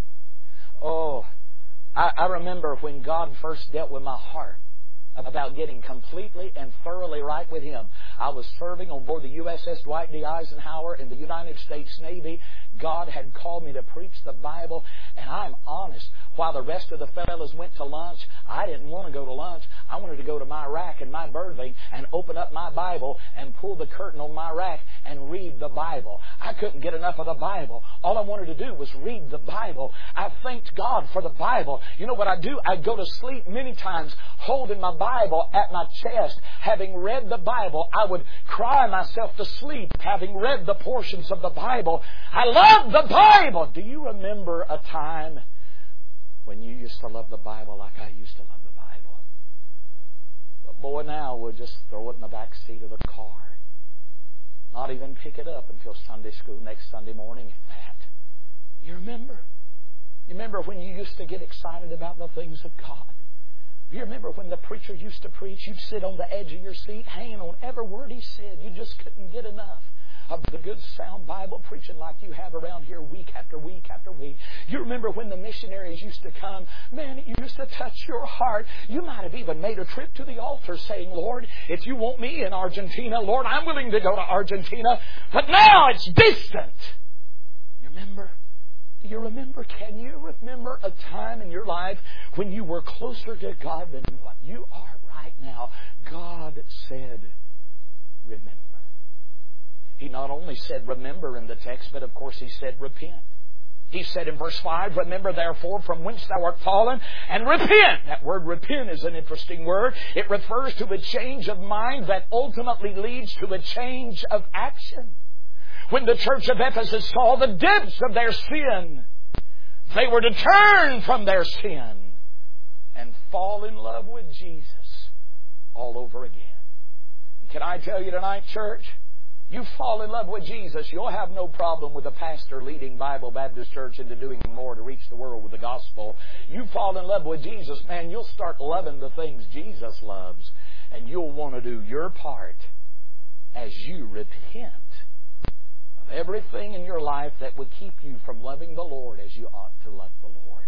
I remember when God first dealt with my heart about getting completely and thoroughly right with Him. I was serving on board the U S S Dwight D. Eisenhower in the United States Navy. God had called me to preach the Bible, and I'm honest, while the rest of the fellows went to lunch, I didn't want to go to lunch. I wanted to go to my rack in my berthing and open up my Bible and pull the curtain on my rack and read the Bible. I couldn't get enough of the Bible. All I wanted to do was read the Bible. I thanked God for the Bible. You know what I do? I'd go to sleep many times holding my Bible at my chest. Having read the Bible, I would cry myself to sleep having read the portions of the Bible. I love the Bible. Do you remember a time when you used to love the Bible like I used to love the Bible? But boy, now we'll just throw it in the back seat of the car. Not even pick it up until Sunday school next Sunday morning, if that. You remember? You remember when you used to get excited about the things of God? You remember when the preacher used to preach, you'd sit on the edge of your seat hanging on every word he said. You just couldn't get enough of the good sound Bible preaching like you have around here week after week after week. You remember when the missionaries used to come, man, it used to touch your heart. You might have even made a trip to the altar saying, Lord, if you want me in Argentina, Lord, I'm willing to go to Argentina. But now it's distant. You remember? Do you remember? Can you remember a time in your life when you were closer to God than what you are right now? God said, remember. He not only said remember in the text, but of course He said repent. He said in verse five, remember therefore from whence thou art fallen, and repent. That word repent is an interesting word. It refers to a change of mind that ultimately leads to a change of action. When the church of Ephesus saw the depths of their sin, they were to turn from their sin and fall in love with Jesus all over again. Can I tell you tonight, church? You fall in love with Jesus, you'll have no problem with a pastor leading Bible Baptist Church into doing more to reach the world with the gospel. You fall in love with Jesus, man, you'll start loving the things Jesus loves. And you'll want to do your part as you repent of everything in your life that would keep you from loving the Lord as you ought to love the Lord.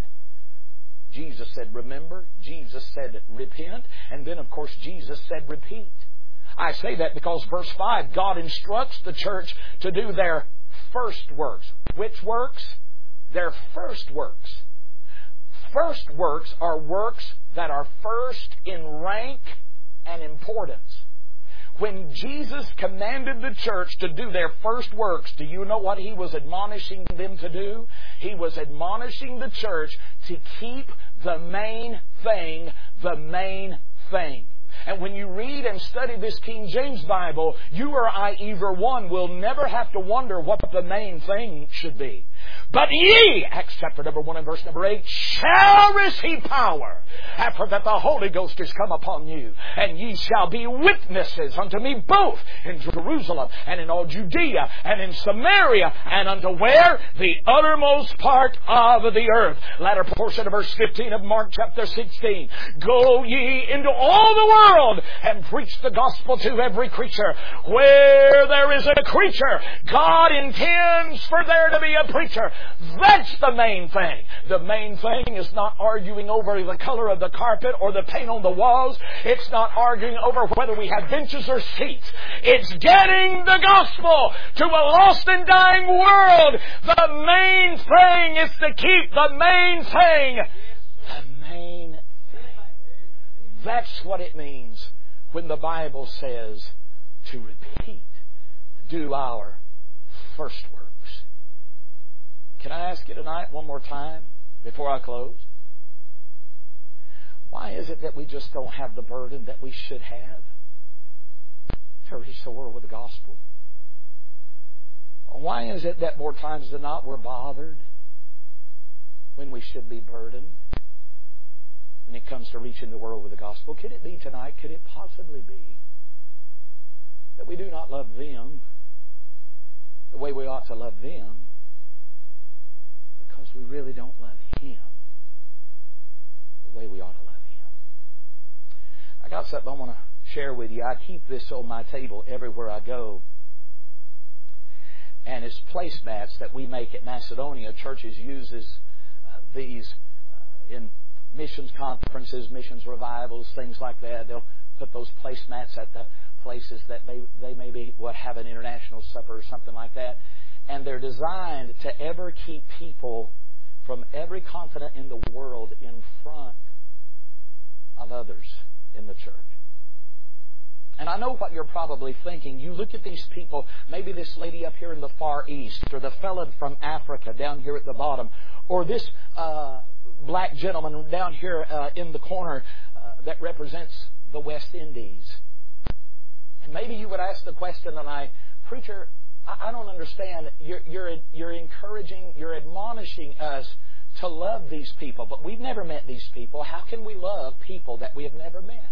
Jesus said, remember. Jesus said, repent. And then, of course, Jesus said, repeat. I say that because verse five, God instructs the church to do their first works. Which works? Their first works. First works are works that are first in rank and importance. When Jesus commanded the church to do their first works, do you know what He was admonishing them to do? He was admonishing the church to keep the main thing the main thing. And when you read and study this King James Bible, you or I, either one, will never have to wonder what the main thing should be. But ye, Acts chapter number one and verse number eight, shall receive power after that the Holy Ghost is come upon you. And ye shall be witnesses unto me both in Jerusalem and in all Judea and in Samaria and unto where? The uttermost part of the earth. Latter portion of verse fifteen of Mark chapter sixteen. Go ye into all the world and preach the gospel to every creature. Where there is a creature, God intends for there to be a preacher. That's the main thing. The main thing is not arguing over the color of the carpet or the paint on the walls. It's not arguing over whether we have benches or seats. It's getting the gospel to a lost and dying world. The main thing is to keep the main thing the main thing. That's what it means when the Bible says to repeat, to do our first works. Can I ask you tonight one more time before I close? Why is it that we just don't have the burden that we should have to reach the world with the gospel? Why is it that more times than not we're bothered when we should be burdened when it comes to reaching the world with the gospel? Could it be tonight, could it possibly be that we do not love them the way we ought to love them because we really don't love Him the way we ought to love Him? I got something I want to share with you. I keep this on my table everywhere I go. And it's placemats that we make at Macedonia. Churches uses uh, these uh, in missions conferences, missions revivals, things like that. They'll put those placemats at the places that may, they maybe would have an international supper or something like that. And they're designed to ever keep people from every continent in the world in front of others in the church. And I know what you're probably thinking. You look at these people, maybe this lady up here in the Far East, or the fellow from Africa down here at the bottom, or this uh, black gentleman down here uh, in the corner uh, that represents the West Indies. And maybe you would ask the question tonight, Preacher, I, I don't understand. You're, you're, you're encouraging, you're admonishing us to love these people, but we've never met these people. How can we love people that we have never met?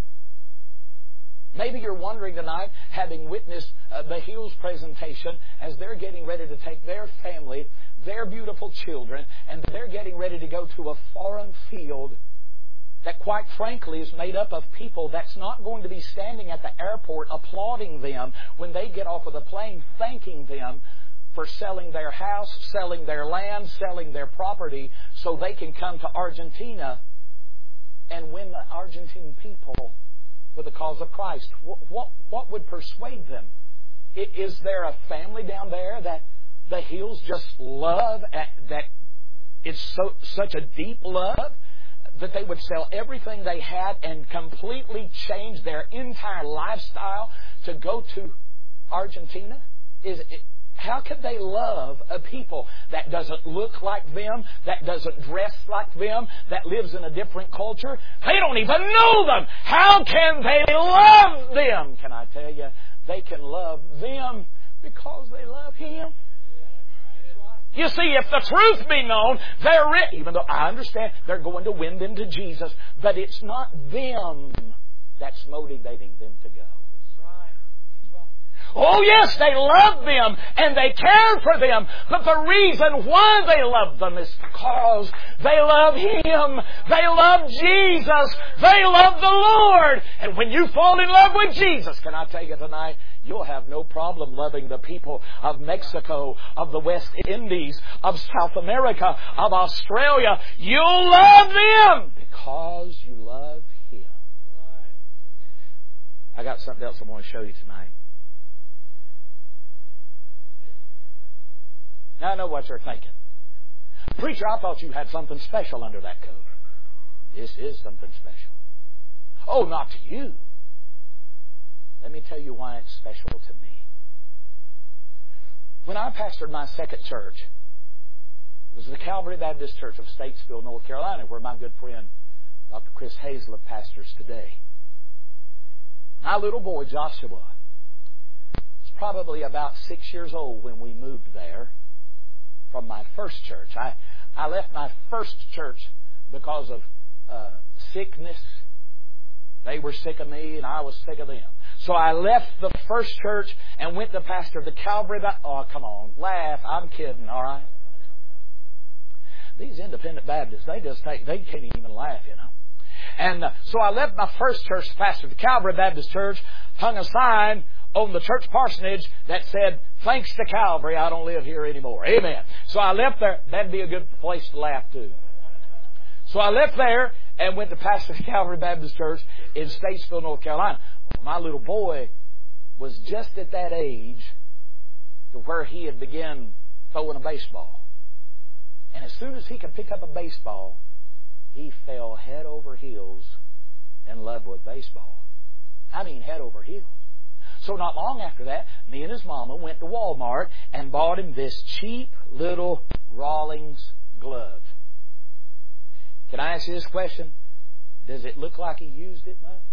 Maybe you're wondering tonight, having witnessed uh, the Hills presentation, as they're getting ready to take their family, their beautiful children, and they're getting ready to go to a foreign field that, quite frankly, is made up of people that's not going to be standing at the airport applauding them when they get off of the plane, thanking them for selling their house, selling their land, selling their property, so they can come to Argentina and win the Argentine people for the cause of Christ. What, what, what would persuade them? Is there a family down there that the Hills just love, that it's so, such a deep love that they would sell everything they had and completely change their entire lifestyle to go to Argentina? Is it, how could they love a people that doesn't look like them, that doesn't dress like them, that lives in a different culture? They don't even know them. How can they love them? Can I tell you, they can love them because they love Him. You see, if the truth be known, they're re- even though I understand they're going to win them to Jesus, but it's not them that's motivating them to go. Oh yes, they love them and they care for them, but the reason why they love them is because they love Him. They love Jesus. They love the Lord. And when you fall in love with Jesus, can I tell you tonight, you'll have no problem loving the people of Mexico, of the West Indies, of South America, of Australia. You'll love them because you love Him. I got something else I want to show you tonight. Now I know what you're thinking. Preacher, I thought you had something special under that coat. This is something special. Oh, not to you. Let me tell you why it's special to me. When I pastored my second church, it was the Calvary Baptist Church of Statesville, North Carolina, where my good friend Doctor Chris Hazlett pastors today. My little boy, Joshua, was probably about six years old when we moved there from my first church. I, I left my first church because of uh, sickness. They were sick of me and I was sick of them. So I left the first church and went to pastor the Calvary Baptist. Oh, come on, laugh. I'm kidding, all right? These independent Baptists, they just take, they can't even laugh, you know. And uh, so I left my first church to pastor the Calvary Baptist Church, hung a sign on the church parsonage that said, "Thanks to Calvary, I don't live here anymore." Amen. So I left there. That'd be a good place to laugh too. So I left there and went to pastor the Calvary Baptist Church in Statesville, North Carolina. Well, my little boy was just at that age to where he had begun throwing a baseball. And as soon as he could pick up a baseball, he fell head over heels in love with baseball. I mean, head over heels. So not long after that, me and his mama went to Walmart and bought him this cheap little Rawlings glove. Can I ask you this question? Does it look like he used it much?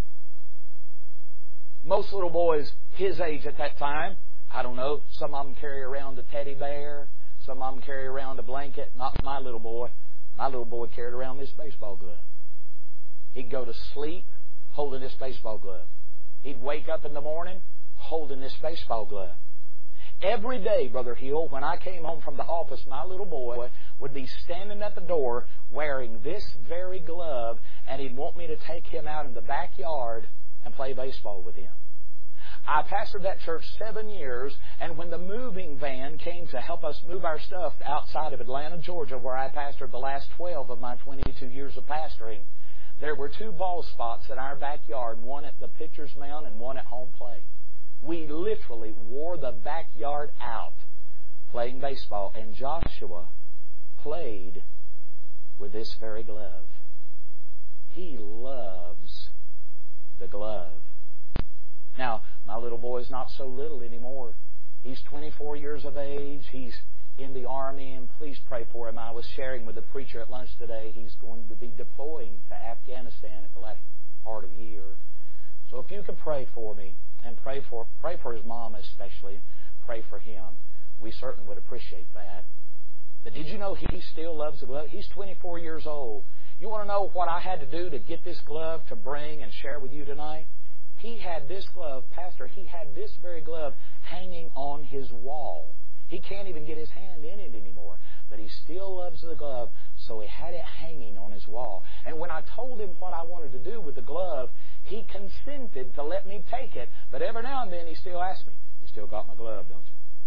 Most little boys his age at that time, I don't know, some of them carry around a teddy bear, some of them carry around a blanket. Not my little boy. My little boy carried around this baseball glove. He'd go to sleep holding this baseball glove. He'd wake up in the morning holding this baseball glove. Every day, Brother Hill, when I came home from the office, my little boy would be standing at the door wearing this very glove, and he'd want me to take him out in the backyard and play baseball with him. I pastored that church seven years, and when the moving van came to help us move our stuff outside of Atlanta, Georgia, where I pastored the last twelve of my twenty-two years of pastoring, there were two ball spots in our backyard, one at the pitcher's mound and one at home plate. We literally wore the backyard out playing baseball, and Joshua played with this very glove. He loves the glove. Now, my little boy's not so little anymore. He's twenty-four years of age. He's in the Army, and please pray for him. I was sharing with the preacher at lunch today. He's going to be deploying to Afghanistan at the last part of the year. So if you could pray for me, and pray for pray for his mom especially, pray for him, we certainly would appreciate that. But did you know he still loves the glove? He's twenty-four years old. You want to know what I had to do to get this glove to bring and share with you tonight? He had this glove, Pastor, he had this very glove hanging on his wall. He can't even get his hand in it anymore. But he still loves the glove, so he had it hanging on his wall. And when I told him what I wanted to do with the glove, he consented to let me take it. But every now and then he still asks me, "You still got my glove, don't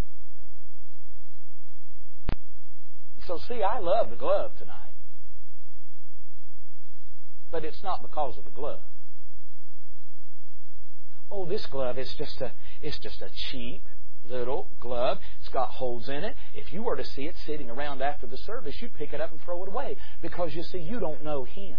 you?" So see, I love the glove tonight. But it's not because of the glove. Oh, this glove is just a it's just a cheap little glove. It's got holes in it. If you were to see it sitting around after the service, you'd pick it up and throw it away. Because you see, you don't know Him.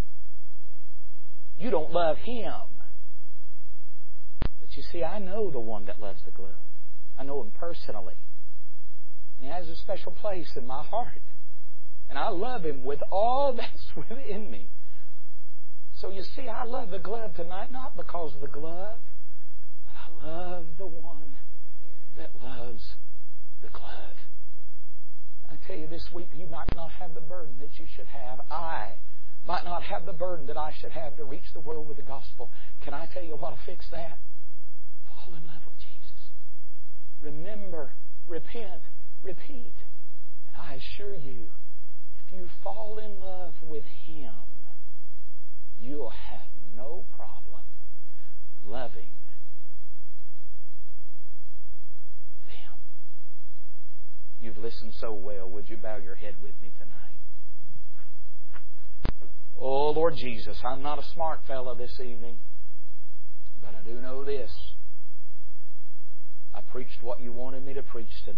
You don't love Him. But you see, I know the one that loves the glove. I know Him personally. And He has a special place in my heart. And I love Him with all that's within me. So you see, I love the glove tonight, not because of the glove, but I love the one that loves the glove. I tell you, this week you might not have the burden that you should have. I might not have the burden that I should have to reach the world with the gospel. Can I tell you what'll fix that? Fall in love with Jesus. Remember, repent, repeat. And I assure you, if you fall in love with Him, you'll have no problem loving them. You've listened so well. Would you bow your head with me tonight? Oh, Lord Jesus, I'm not a smart fellow this evening, but I do know this. I preached what you wanted me to preach tonight.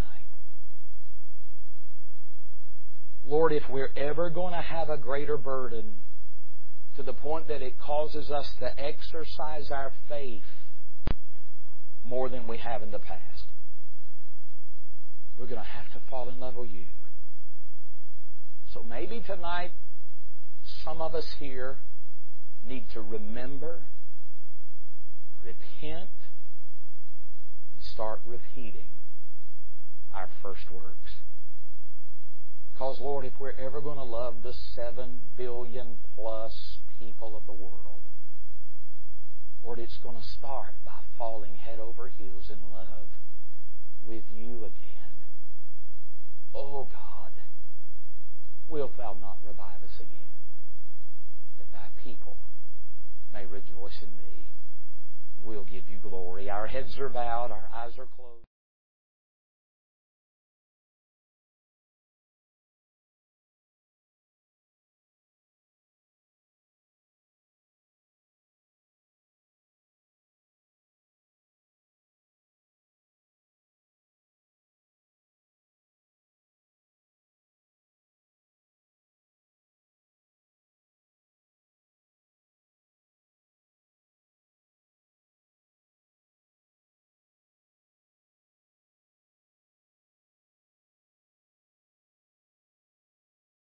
Lord, if we're ever going to have a greater burden to the point that it causes us to exercise our faith more than we have in the past, we're going to have to fall in love with you. So maybe tonight, some of us here need to remember, repent, and start repeating our first works. Because, Lord, if we're ever going to love the seven billion plus people of the world, Lord, it's going to start by falling head over heels in love with you again. Oh, God, wilt thou not revive us again, that thy people may rejoice in thee. We'll give you glory. Our heads are bowed, our eyes are closed.